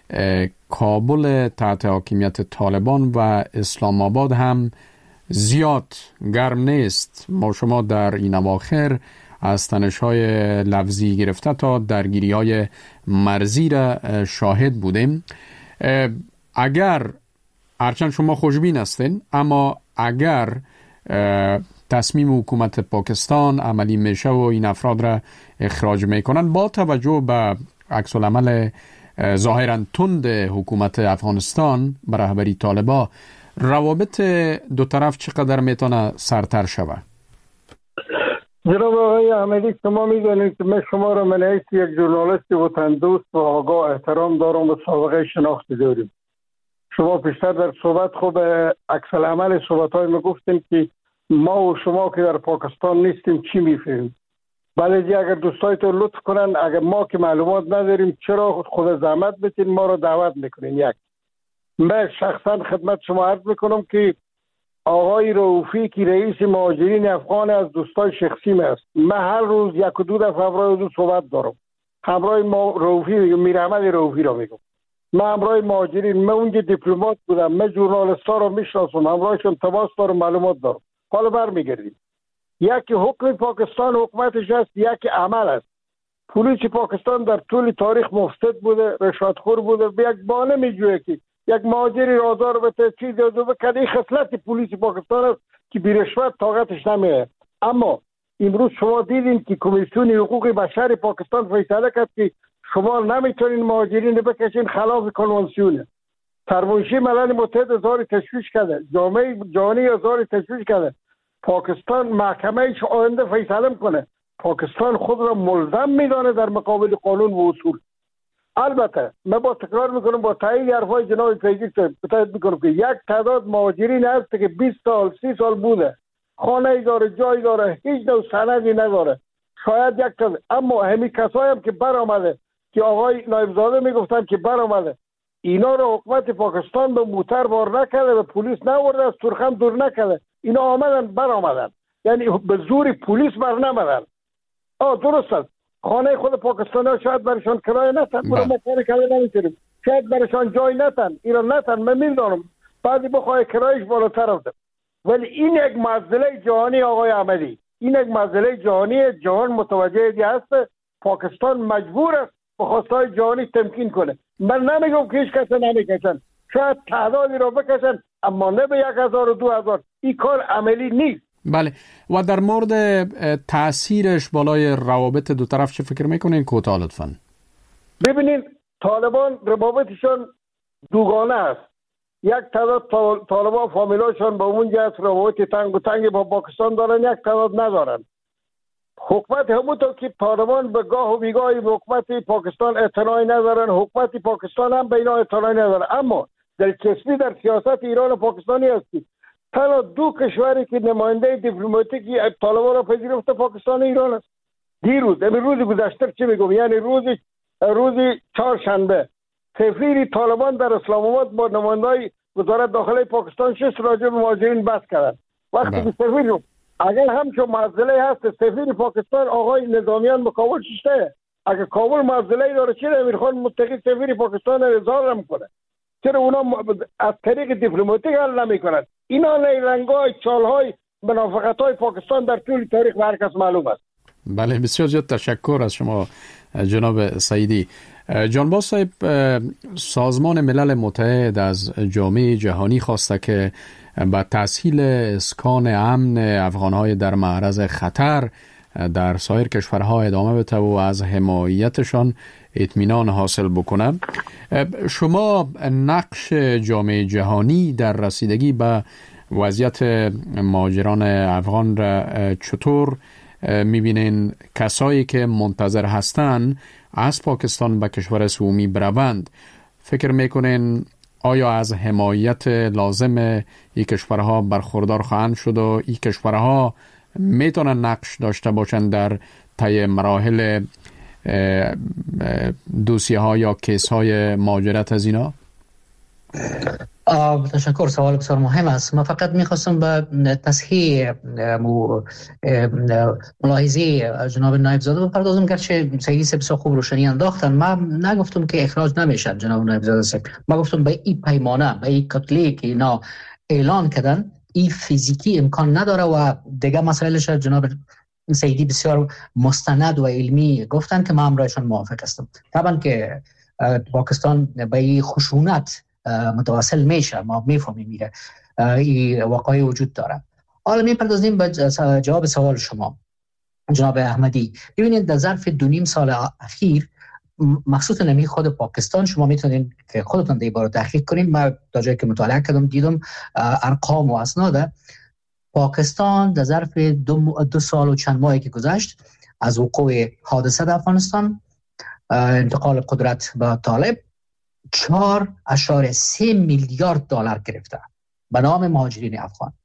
کابل تحت حاکمیت طالبان و اسلام آباد هم زیاد گرم نیست. ما شما در این اواخر از تنش‌های لفظی گرفته تا درگیری‌های مرزی را شاهد بودیم. اگر هرچند شما خوشبین هستین، اما اگر تصمیم حکومت پاکستان عملی میشه و این افراد را اخراج میکنن، با توجه به عکس العمل ظاهراً تند حکومت افغانستان به رهبری طالبان، روابط دو طرف چقدر میتونه سرتر شود؟ جناب آقای احمدی، شما میدونید که من شما را من حیث یک ژورنالیست وطن دوست و آگاه احترام دارم و سابقه شناختی داریم. شما پیشتر در صحبت خوب عکس العمل صحبت‌های ما گفتیم که ما و شما که در پاکستان نیستیم چی میفهمیم. بله، اگر دوستایتون لطف کنن، اگر ما که معلومات نداریم چرا خود زحمت بتین ما را دعوت میکنین. یک، من شخصا خدمت شما عرض میکنم که آقای رؤوفی که رئیس مهاجرین افغان از دوستای شخصی است. من هر روز 1 و 2 دفعه همراه او صحبت دارم. همراه رؤوفی میگم، میرحمد رؤوفی را میگم. من همراه مهاجرین، من اونجا دیپلمات بودم، من ژورنالیست‌ها را میشناسم، همراهشون تماس دارم، معلومات دارم. حالا برمیگردیم. یکی حکم پاکستان حکومتش است، یکی عمل است. پلیس پاکستان در طول تاریخ مفسد بوده، رشوتخور بوده، به یک بهانه میجویه که یک مهاجری آزار بده، چیز بکنه. این خصلت پلیس پاکستان است که بی رشوت طاقتش نمیه. اما امروز شما دیدین که کمیسیون حقوق بشر پاکستان فیصله کرد که شما نمیتونین مهاجرین بکشین، خلاف کنوانسیونه. سرمنشی ملل متحد هزار تشویش کرده، جامعه جهانی هزار تشویش کرده. پاکستان محکمهش آینده فیصله میکنه. پاکستان خود را ملزم میدانه در مقابل قانون و اصول. البته من با تکرار میکنم، با تایید حرفای جناب پیگیر تایید میکنم که یک تعداد مهاجرین هست که 20 سال 30 سال بوده، خانه داره، جای داره، هیچ نوع سندی نداره، شاید یک تعداد. اما همین کسایی هم که برآمده، که آقای نایبزاده میگفتن که برآمده، اینا رو حکومت پاکستان به موتر بار نکرده، به پلیس نورده، از تورخم دور نکرده. اینا آمدن برآمدن، یعنی به زور پلیس بر نمدن. درست است. خانه خود پاکستان ها شاید برشان کرایه نتن، برای مکان کرایه نمیتونیم، شاید برشان جای نتن، ایران نتن، من میدانم بعضی بخواه کرایش بالاتر رفته. ولی این یک معضله جهانی آقای احمدی، این یک معضله جهانی، جهان متوجه دی هست. پاکستان مجبور است به خواستهای جهانی تمکین کنه. من نمیگم که هیچ کس نمیکشن، شاید تعدادی را بکشن، اما نه به 1000 و 2000. این کار عملی نیست. بله، و در مورد تأثیرش بالای روابط دو طرف چه فکر میکنین؟ کوتاه لطفاً. ببینین، طالبان روابطشان دوگانه است. یک تعداد طالبان فامیلاشان با اونجا است، روابط تنگ و تنگ با پاکستان دارن، یک تعداد ندارن. حکومت همونطور که طالبان به گاه و بیگاهی به حکومت پاکستان اعتنایی ندارن، حکومت پاکستان هم به اینا اعتنایی نداره. اما دلچسبی در سیاست ایران و پاکستانی است که تنها 2 کشوری که نماینده دیپلماتیکی طالبان را پذیرفته پاکستان و ایران است. دیروز، روز گذشته چه میگم، یعنی روز چهارشنبه، سفیر طالبان در اسلام آباد با نمایندای وزارت داخلی پاکستان 6 راجع به مهاجرین بحث کردن. وقتی که سفیر، اگر همچون معضله هست، سفیر پاکستان آقای نظامیان به کابل ششته، اگر کابل معضله داره چرا امیرخان متقی سفیر پاکستان اظهار نمیکنه؟ چرا اونا از طریق دیپلماتیک حل نمیکنن؟ اینا نیرنگای چالهای منافقت‌های پاکستان در طول تاریخ هر کس معلوم است. بله، بسیار زیاد تشکر از شما جناب سعیدی. جانباز صاحب، سازمان ملل متحد از جامعه جهانی خواسته که با تسهیل اسکان امن افغانهای در معرض خطر در سایر کشورها ادامه بده و از حمایتشان اطمینان حاصل بکنه. شما نقش جامعه جهانی در رسیدگی به وضعیت مهاجران افغان را چطور میبینین؟ کسایی که منتظر هستن از پاکستان به کشور سومی بروند، فکر میکنین آیا از حمایت لازم این کشورها برخوردار خواهند شد و این کشورها میتونن نقش داشته باشند در طی مراحل دوسیه ها یا کیس های مهاجرت از اینا؟ تشکر، سوال بسیار مهم است. من فقط میخواستم به تصحیح ملاحظه جناب نایب زاده بپردازم، گرچه سیدی سه بسیار خوب روشنی انداختن. من نگفتم که اخراج نمیشن جناب نایب زاده، من گفتم به این پیمانه، به این کتله که اینا اعلان کردن، این فیزیکی امکان نداره و دیگه مسائلش جناب سیدی بسیار مستند و علمی گفتن که من امرایشان موافق هستم. طبعا که پاکستان به این خشونت متواصل میشه، ما میفهمیم میره این واقعی وجود داره. حالا میپردازیم به جواب سوال شما جناب احمدی. ببینید در ظرف 2.5 سال اخیر مخصوص نمی خود پاکستان، شما میتونید که خودتون در این باره تحقیق کنید، من تا جایی که مطالعه کردم دیدم ارقام و اسناد پاکستان در ظرف 2 سال و چند ماهی که گذشت از وقوع حادثه در افغانستان، انتقال قدرت به طالب، 4.3 میلیارد دلار گرفته به نام مهاجرین افغان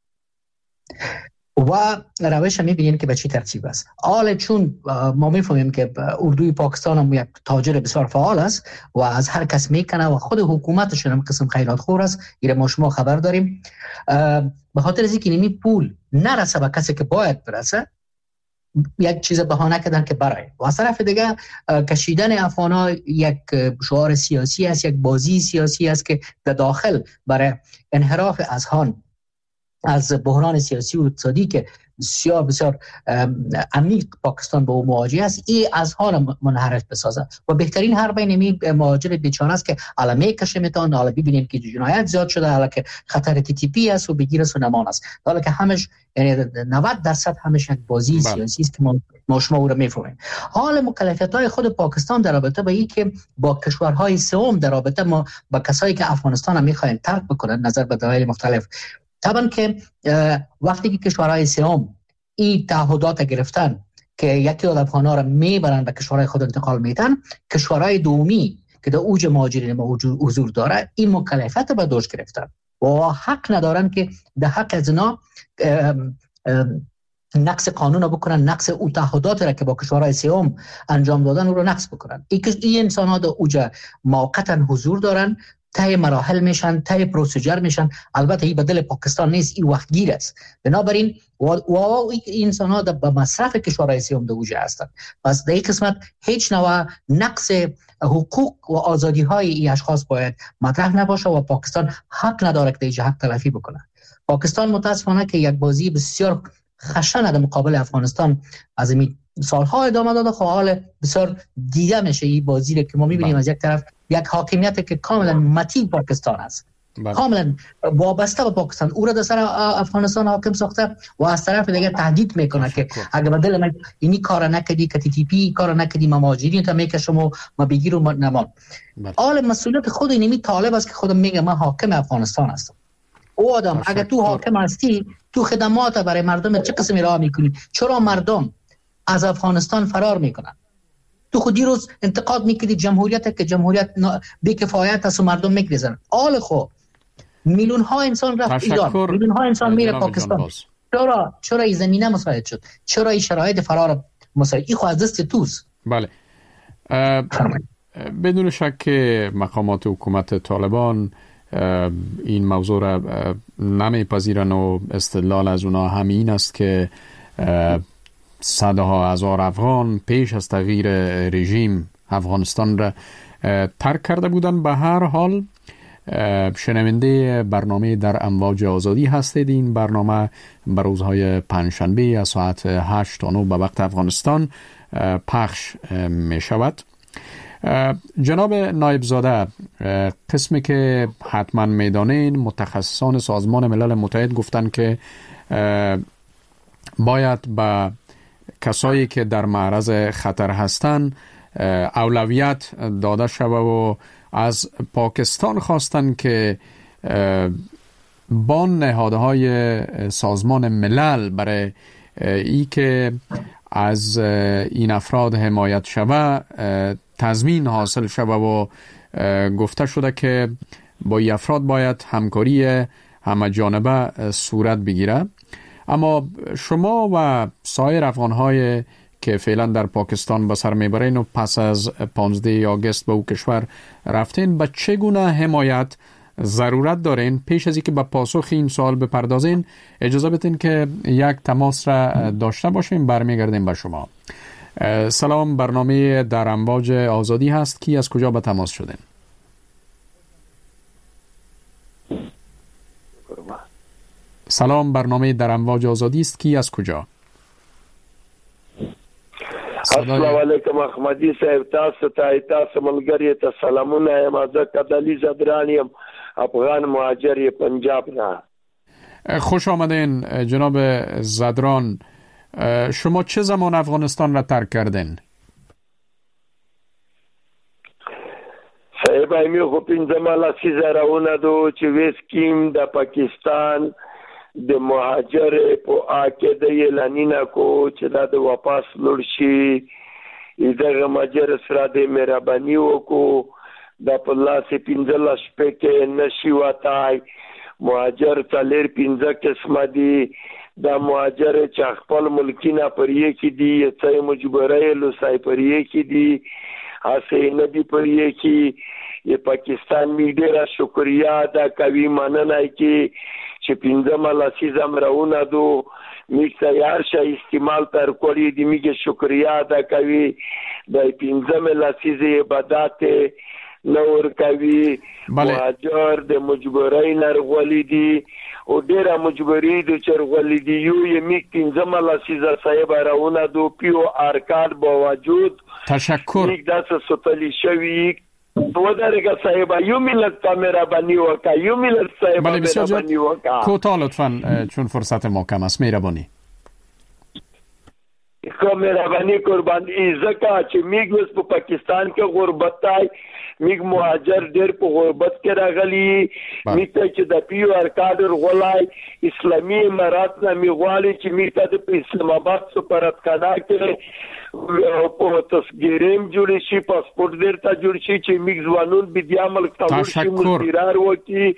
و روش میبینید که به چی ترتیب است. حالا چون ما میفهمیم که اردوی پاکستان هم یک تاجر بسیار فعال است و از هر کس میکنه و خود حکومتش هم قسم خیرات خور است، ایره ما شما خبر داریم. به خاطر از اینکه نمی پول نرسه به کسی که باید برسه، یک چیز بهانه کردن که برای و از طرف دیگه کشیدن افغانا یک شعار سیاسی است، یک بازی سیاسی است که در داخل برای انحراف اذهان از بحران سیاسی و اقتصادی که بسیار بسیار عمیق پاکستان به او مواجه است، این اذهان منحرف بسازه و بهترین حربه نمی مهاجر بیچاره است که علامه کشه میتون. حالا ببینیم که جنایت زیاد شده، حالا که خطر TTP است و بگیر است و نمان است، حالا که همش یعنی 90% همش یک بازی سیاسی است که ما شما او را میفهمیم. حال مکلفیت‌های خود پاکستان در رابطه با این که با کشورهای سوم در رابطه ما با کسایی که افغانستان هم می‌خواهند ترک بکنن نظر به دلایل مختلف، طبعا که وقتی که کشورهای سوم این تعهدات گرفتن که یکی از افغان‌ها را میبرن به کشورهای خود انتقال میدن، کشورهای دومی که در اوج مهاجرین ما حضور داره این مکلفیت به دوش گرفتن و حق ندارن که در حق از اینا نقص قانون رو بکنن، نقص او تعهدات را که با کشورهای سوم انجام دادن او رو نقص بکنن. این انسان‌ها در اوج موقتا حضور دارن، تای مراحل میشن، تای پروسیجر میشن. البته این بدل پاکستان نیست، این وقت گیر است. بنابراین این انسان ها به مصرف کشورهای سوم در اوج هستند. پس در این قسمت هیچ نوع نقص حقوق و آزادی های این اشخاص باید مطرح نباشه و پاکستان حق نداره که اینجا حق تلفی بکنه. پاکستان متاسفانه که یک بازی بسیار خشن در مقابل افغانستان از این سالها ادامه داده. خب حال بسیار دیده میشه این بازی که ما میبینیم از یک طرف یک حاکمیت که کاملا متین پاکستان است، کاملا وابسته به پاکستان، او را در سر افغانستان حاکم ساخته و از طرف دیگه تهدید میکنه که اگر بدل من اینی کار نکردی که TTP کار نکردی ما مهاجرین تا میکشم و ما بگیر و نمان. حال مسئولیت خود اینمی طالب است که خودم میگه من حاکم افغانستان هستم. او آدم اگر تو حاکم هستی، تو خدمات برای مردم چه قسمی راه میکنی؟ چرا مردم از افغانستان فرار میکنن؟ تو خود دیروز انتقاد میکردی جمهوریت که جمهوریت بی‌کفایت است و مردم میگریزن. آل خب میلیون ها انسان رفت ایران، میلیون ها انسان میره پاکستان. چرا این زمینه مساعد شد؟ چرا این شرایط فرار مساعد؟ این خو از دست توست. بله، بدون شک مقامات حکومت طالبان این موضوع را نمیپذیرن و استدلال از اونا همین است که صدها هزار افغان پیش از تغییر رژیم افغانستان را ترک کرده بودند. به هر حال شنونده برنامه در امواج آزادی هستید. این برنامه بر روزهای پنجشنبه از ساعت 8 تا 9 به وقت افغانستان پخش می شود. جناب نایب زاده، قسمی که حتما میدانین متخصصان سازمان ملل متحد گفتن که باید به کسایی که در معرض خطر هستند اولویت داده شود و از پاکستان خواستن که با نهادهای سازمان ملل برای ای که از این افراد حمایت شود تضمین حاصل شود و گفته شده که با این افراد باید همکاری همه جانبه صورت بگیره. اما شما و سایر افغانهای که فعلا در پاکستان به سر میبرین و پس از 15 آگوست به او کشور رفتین، به چگونه حمایت ضرورت دارین؟ پیش از اینکه به پاسخ این سوال بپردازین اجازه بدین که یک تماس را داشته باشیم، برمیگردیم به شما. سلام، برنامه در امواج آزادی هست. کی از کجا به تماس شدین؟ سلام، برنامه در امواج آزادی است. کی از کجا؟ السلام علیکم احمدی صاحب، تاسو ملګری ته سلامونه یم. زه کدلی زدران یم، افغان مهاجر پنجاب نه. خوش آمدین جناب زدران. شما چه زمان افغانستان را ترک کردین؟ صاحب ایمی خو 15 مالا سیزارونه دو چې ویسکیم د پاکستان د مهاجر په عقیده اعلانینا کو چې دا د واپس لور شي. دغه مهاجر سره د مهرباني وکړو د په لاس 15 شپې کې نشي واتای. مهاجر څلور 15 قسمه دي. دا مهاجر چې خپل ملکینه پرې کې دي، څه مجبورای لوسای پرې کې دي، اسې نه دي پرې کې. یہ پاکستان می ډیره شکریا ادا کوي، مننه کې چې 15 لسیزم راونه دو میک تیار شه استعمال تر کوړي دي. میګه شکریا ادا کوي د 15 لسیز عبادت نور کوي. مهاجر د مجبورای نرغولي دي او ډیره مجبوری د چرغولي دي. یو یې میک 15 لسیز صاحب راونه دو پیو ارکاد باوجود تشکر میک داسه ستلی شوی ودرگاه صاحب یو ملت کامرا بانی وکا یو ملت صاحب بانی وکا. کوتاه لطفاً چون فرصت ما کم است. مهربانی مهربانی قربان ازکا چې میګ وس په پاکستان کې غربت تای، میګ مهاجر ډېر په غربت کې راغلي. میته چې د پیو ارکاد غولای اسلامي امارات نه میغوالي چې میته د اسلام آباد سفارتخانه کې په تصویریم جوړ شي، پاسپورت درته جوړ شي چې میګ ځوانون بیا ملک ته ورشي مدیرار وکي.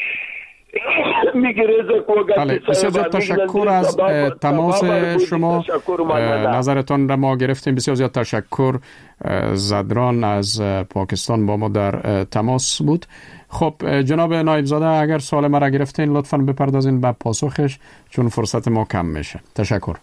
بله، بسیار زیاد تشکر از تماس شما. نظرتان را ما گرفتیم. بسیار زیاد تشکر. زدران از پاکستان با ما در تماس بود. خب جناب نایب زاده، اگر سوال ما را گرفتین لطفاً بپردازین به پاسخش چون فرصت ما کم میشه. تشکر.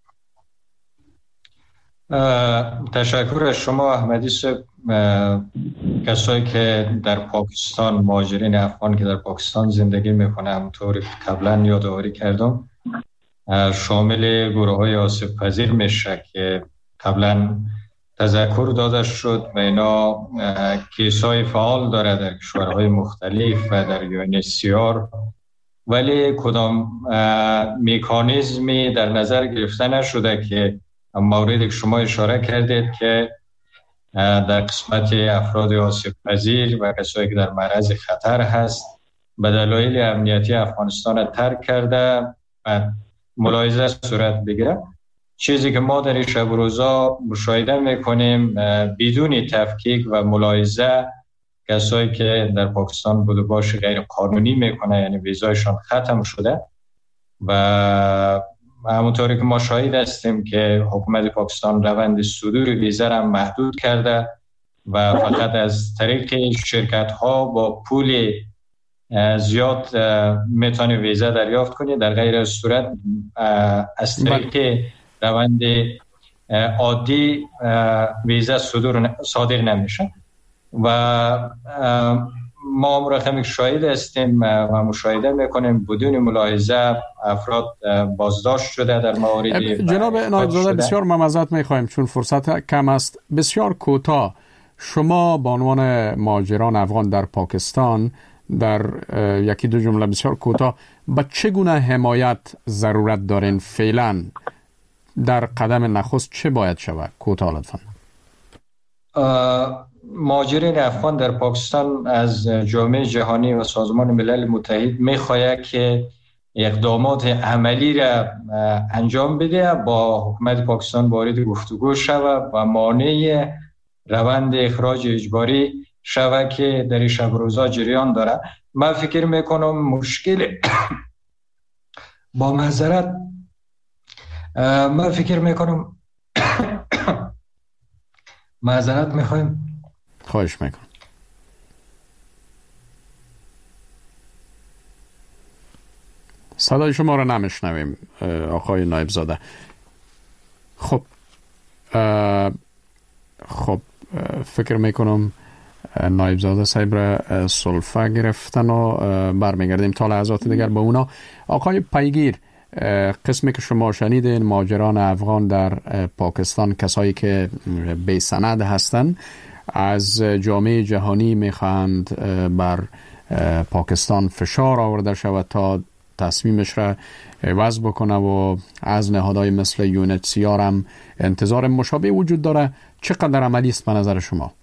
تشکر از شما احمدی صاحب. کسایی که در پاکستان، مهاجرین افغان که در پاکستان زندگی میکنه، همونطور قبلا یادآوری کردم، شامل گروه های آسیب پذیر میشه که قبلا تذکر داده شد و اینا کیسای فعال داره در کشورهای مختلف و در UNHCR، ولی کدام مکانیزمی در نظر گرفته نشده که موردی که شما اشاره کردید که در قسمت افراد آسیب پذیر و کسایی که در معرض خطر هست به دلایل امنیتی افغانستان را ترک کرده و ملاحظه صورت بگیره. چیزی که ما در این شب و روزا مشاهده میکنیم بدون تفکیک و ملاحظه، کسایی که در پاکستان بود و باش غیر قانونی میکنه، یعنی ویزایشان ختم شده و همونطوری که ما شاهد هستیم که حکومت پاکستان روند صدور ویزا را محدود کرده و فقط از طریق شرکت ها با پول زیاد میتونه ویزا دریافت کنید، در غیر صورت از طریق روند عادی ویزا صادر نمیشه و ما مرخمی شاهد هستیم و مشاهده میکنیم بدون ملاحظه افراد بازداشت شده در موارد. جناب نایب زاده، بسیار معذرت میخوایم چون فرصت کم است. بسیار کوتاه، شما به عنوان مهاجران افغان در پاکستان در یکی دو جمله بسیار کوتاه با چگونه حمایت ضرورت دارین؟ فعلا در قدم نخست چه باید شود؟ کوتاه لطفاً. مهاجرین افغان در پاکستان از جامعه جهانی و سازمان ملل متحد می‌خواهد که اقدامات عملی را انجام بده، با حکومت پاکستان وارد گفتگو شود و مانع روند اخراج اجباری شود که در شب روزا جریان داره. من فکر میکنم مشکل با معذرت معذرت میخوایم. خواهش میکنم. صدای شما را نمیشنویم آقای نایب زاده. خب فکر میکنم نایب زاده صاحب را سلفه گرفتن و برمیگردیم تا لحظات دیگر با اونا. آقای پیگیر، قسمی که شما شنیدین مهاجران افغان در پاکستان، کسایی که بی سند هستند، از جامعه جهانی میخواهند بر پاکستان فشار آورده شود تا تصمیمش را عوض بکنه و از نهادهای مثل یونتسیار هم انتظار مشابه وجود داره. چقدر عملی است به نظر شما؟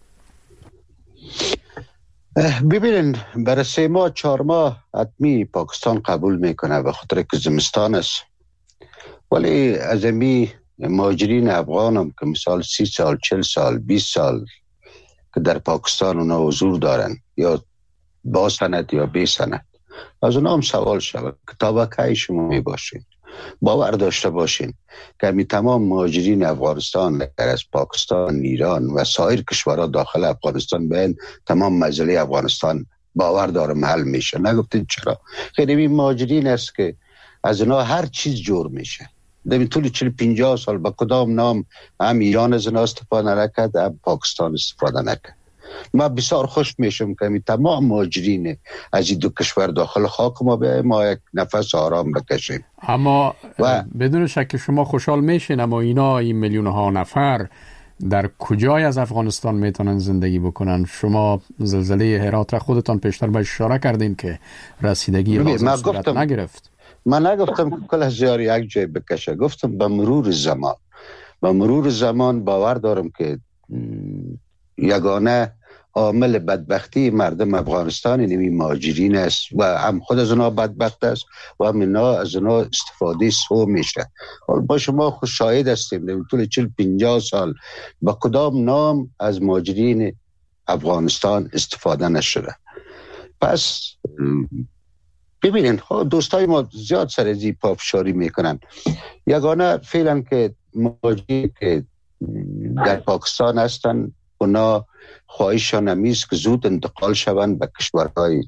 ببینید، برای 3 ماه 4 ماه حتمی پاکستان قبول میکنه به خاطر که زمستان است، ولی از امی مهاجرین افغان هم که مثال 30 سال 40 سال 20 سال که در پاکستان اونا حضور دارن، یا با سند یا بی سند، از اونا هم سوال شود که تا کی شما می باشین. باور داشته باشین که می تمام مهاجرین افغانستان از پاکستان، ایران و سایر کشورها داخل افغانستان به تمام مسئله افغانستان باور دارم حل میشه. نگفتین چرا؟ خیلی این مهاجرین است که از اونا هر چیز جور میشه. در طول 40-50 سال با کدام نام هم ایران از اونا استفاده نکرد، هم پاکستان استفاده نکرد. ما بسیار خوش میشم که می تمام مهاجرین از این دو کشور داخل خاک ما بیایم، ما یک نفس آرام بکشیم. اما بدون شک شما خوشحال میشین، اما این میلیون ها نفر در کجای از افغانستان میتونن زندگی بکنن؟ شما زلزله هرات را خودتان پیشتر به اشاره کردین که رسیدگی لازم صورت نگرفت. من نگفتم که کل هزار یک جای بکشه، گفتم به مرور زمان باور دارم که یگانه عامل بدبختی مردم افغانستان اینمی مهاجرین است و هم خود از اونا بدبخت است و هم اینا از اونا استفاده سو میشه. با شما خود شاهد هستیم در طول 40-50 سال با کدام نام از مهاجرین افغانستان استفاده نشده. پس ببینین دوستای ما زیاد سر ازی پافشاری میکنن. یگانه فعلا که مهاجرین که در پاکستان هستن اونا خواهشان همیست که زود انتقال شوند به کشورهای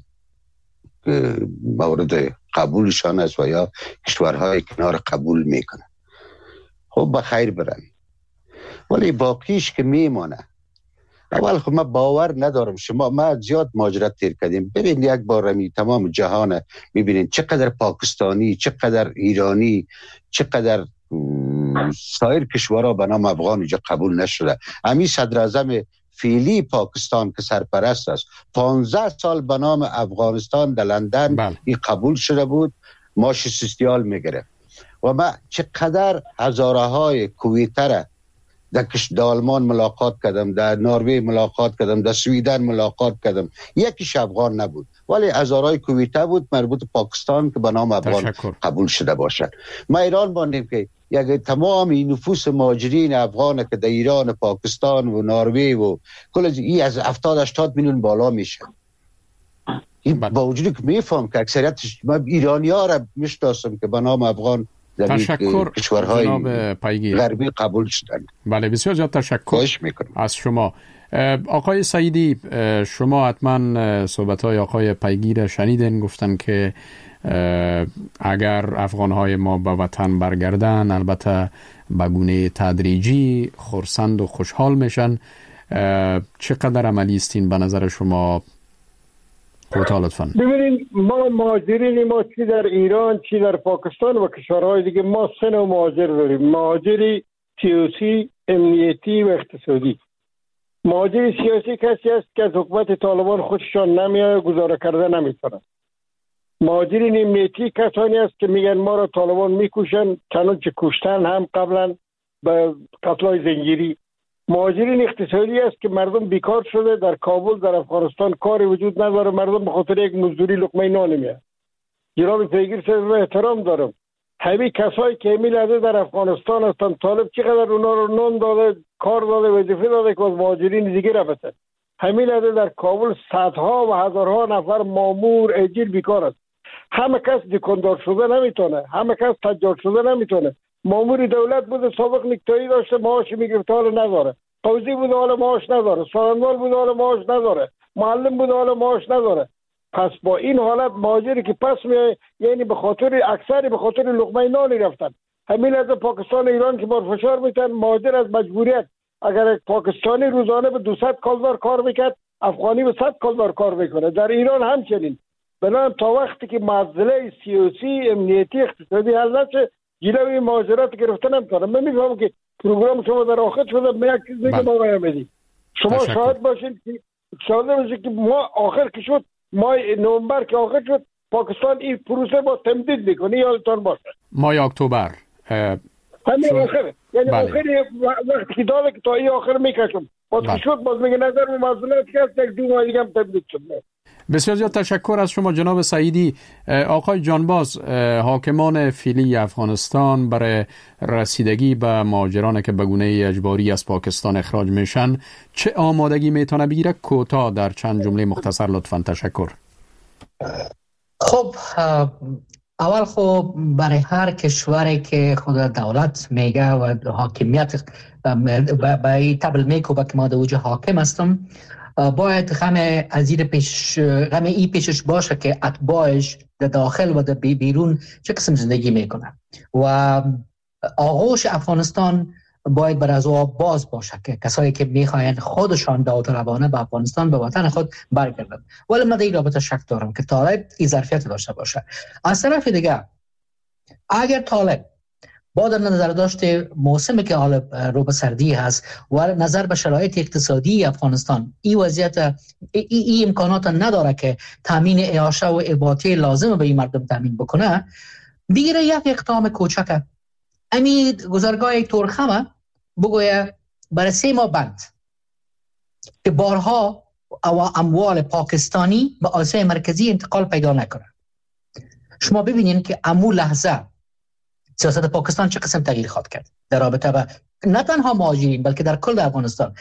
مورد قبولشان است و یا کشورهای کنار قبول میکنن. خب بخیر برن، ولی باقیش که میمانه. اول خب من باور ندارم. ما زیاد مهاجرت تیر کردیم. ببین یک بار رمی تمام جهان میبینین چقدر پاکستانی، چقدر ایرانی، چقدر سایر کشورها به نام افغان اینجا قبول نشده. امی صدر اعظم فعلی پاکستان که سرپرست است 15 سال به نام افغانستان در لندن این قبول شده بود، ماش سوسیال میگرفت. و من چقدر هزاره های کویتر در آلمان ملاقات کردم، در نروژ ملاقات کردم، در سویدن ملاقات کردم، یکیش افغان نبود، ولی هزارهای کویته بود مربوط پاکستان که به نام افغان قبول شده باشد. ما ایران باندیم که یک تمام این نفوس مهاجرین افغان که در ایران، پاکستان و نروژ و کل از 70-80 میلیون بالا میشه. این با وجودی که میفهم که اکثریت ایرانی ها را میشناسم که به نام افغان تشکر جناب پیگیر غربی قبول شدن. بله بسیار زیاد تشکر از شما. آقای سعیدی، شما حتما صحبت‌های آقای پیگیر شنیدین، گفتن که اگر افغان‌های ما به وطن برگردن البته به گونه تدریجی خرسند و خوشحال میشن. چقدر عملی استین به نظر شما؟ کوتاه لطفاً. ببینید، ما مهاجرین ما چی در ایران چی در پاکستان و کشورهای دیگه ما 3 نوع مهاجر داریم: مهاجری سیاسی، امنیتی و اقتصادی. مهاجر سیاسی کسی است که از حکومت طالبان خودشان نمیاد، گزاره کرده نمیتونه. مهاجرین امنیتی کسانی است که میگن ما را طالبان میکشن، چنانچه کشتن هم قبلا به قتلای زنجیری. مهاجرین اقتصادی است که مردم بیکار شده، در کابل در افغانستان کاری وجود نداره، مردم به خاطر یک مزدوری لقمه نان میاد. جناب پیگیر صاحب احترام دارم، همین کسایی که همین لحظه در افغانستان هستند، طالب چقدر اونا رو نان داده، کار داده، وظیفه داده که از مهاجرین دیگه را بسن. همین لحظه در کابل صدها و هزارها نفر مامور اجیر بیکار است. همه کس دکاندار شده نمیتونه، همه کس تجار شده نمیتونه. مامور دولت بوده سابق نکتایی داشته معاش میگرفته حالا نداره، قاضی بوده حالا معاش نداره، سالنوال بوده حالا معاش نداره، معلم بوده حالا معاش نداره. پس با این حالت مهاجری که پس میای، یعنی به خاطر اکثری به خاطر لقمه نانی رفتن. همین از پاکستان ایران که بار فشار میتن، مهاجر از مجبوریت اگر پاکستانی روزانه به 200 کالدار کار میکرد، افغانی به 100 کالدار کار میکنه. در ایران همچنین. بنابراین تا وقتی که معضله سیاسی، امنیتی، اقتصادی حل نشه، جلوی مهاجرت گرفتن نمیتونه. من میفهمم که پروگرام شما در آخر شده، من یک چیز میگم آقای احمدی، شما شاهد باشین که ما آخر که شد، ماه نوامبر که آخر شد، پاکستان این پروسه با تمدید میکنه، یادتان باشه ماه اکتبر همین آخره، یعنی آخری وقتی که داده که تا این آخر میکشم، باز که شد باز میگه نظر و مسئولیت که هست، یک 2 ماه دیگه هم تمدید شد. بسیار زیاد تشکر از شما جناب سعیدی. آقای جانباز، حاکمان فعلی افغانستان برای رسیدگی به مهاجرانی که به گونه اجباری از پاکستان اخراج میشن چه آمادگی میتونه بگیره؟ کوتاه در چند جمله مختصر لطفاً. تشکر. خب اول خب برای هر کشوری که خود دولت میگه و حاکمیت به تبل میکوبه که ما در اوج حاکم هستم، باید غم ای پیشش باشه که اتباعش در داخل و در بیرون چه قسم زندگی میکنه و آغوش افغانستان باید بر از او باز باشه که کسایی که میخواین خودشان داوطلبانه به افغانستان به وطن خود برگردن. ولی من در این رابطه شک دارم که طالب این ظرفیت داشته باشه. از طرف دیگه اگر طالب با در نظر داشته موسمی که حال رو به سردی هست و نظر به شرایط اقتصادی افغانستان، این وضعیت این امکانات نداره که تامین اعاشه و اباطه لازم به این مردم تامین بکنه، دیگه یک اقدام کوچک امی گذرگاه تورخمه بگویه برای 3 ماه بند که بارها اموال پاکستانی به آسیای مرکزی انتقال پیدا نکنه. شما ببینید که امو لحظه سیاست پاکستان چه قسم تغییر خواهد کرد در رابطه با نه تنها مهاجرین بلکه در کل افغانستان.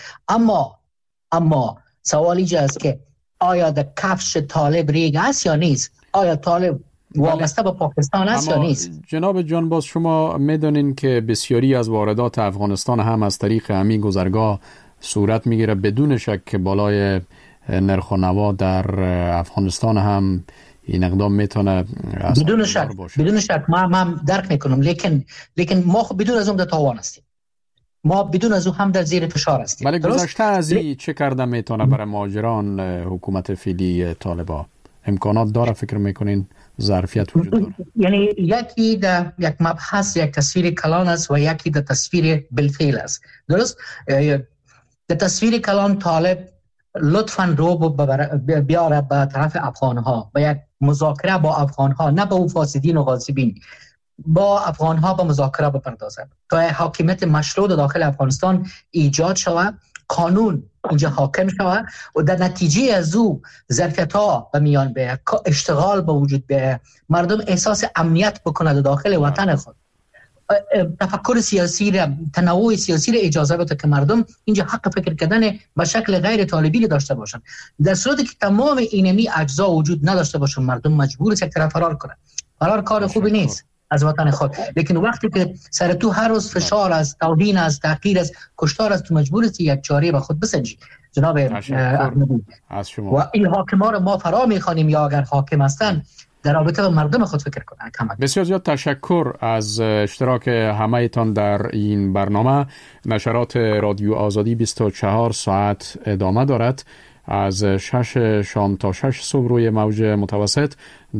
اما سوال اینجا است که آیا در کفش طالب ریگ است یا نیست؟ آیا طالب وابسته به پاکستان است یا نیست؟ جناب جانباز، شما میدونین که بسیاری از واردات افغانستان هم از طریق همین گذرگاه صورت میگیره، بدون شک که بالای نرخ و نوا در افغانستان هم این اقدام میتونه بدون شک ما درک میکنم، لیکن ما بدون از اون در تاوان هستیم، ما بدون از اون هم در زیر فشار هستیم. ولی گذشته از این چه کرده میتونه برای مهاجران حکومت فعلی طالبان؟ امکانات داره فکر میکنین؟ ظرفیت وجود داره؟ یعنی یکی در یک مبحث یک تصویر کلان است و یکی در تصویر بالفعل است. درست؟ در تصویر کلان طالب لطفاً رو بیاره به طرف افغانها، به یک مذاکره با افغانها، نه با فاسدین و غاصبین، با افغانها به مذاکره بپردازد تا حاکمیت مشروع داخل افغانستان ایجاد شود، قانون اینجا حاکم شود و در نتیجه از او ظرفیت‌ها به میان بیاید، اشتغال به وجود بیاید، مردم احساس امنیت بکنند داخل وطن خود، تفکر سیاسی را، تنوع سیاسی را اجازه بده که مردم اینجا حق فکر کردن به شکل غیر طالبی داشته باشند. در صورتی که تمام اینمی اجزا وجود نداشته باشند، مردم مجبور است یک طرف فرار کنند. فرار کار خوبی نیست از وطن خود، لیکن وقتی که سر تو هر روز فشار است، توهین است، تحقیر است، کشتار است، تو مجبور است یک چاره به خود بسنجی. جناب احمدی و این حاکمان ما فرا میخوانیم یا اگر حاکم هستند در رابطه با مردم خود فکر کنند. بسیار زیاد تشکر از اشتراک همه تان در این برنامه. نشرات رادیو آزادی 24 ساعت ادامه دارد، از 6 شام تا 6 صبح روی موج متوسط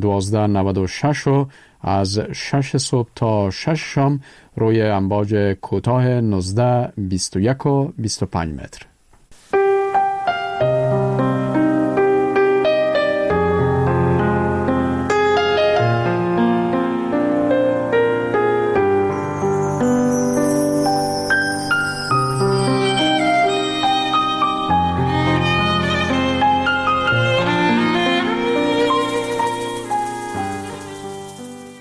1296 و از 6 صبح تا 6 شام روی امواج کوتاه 19 21 و 25 متر.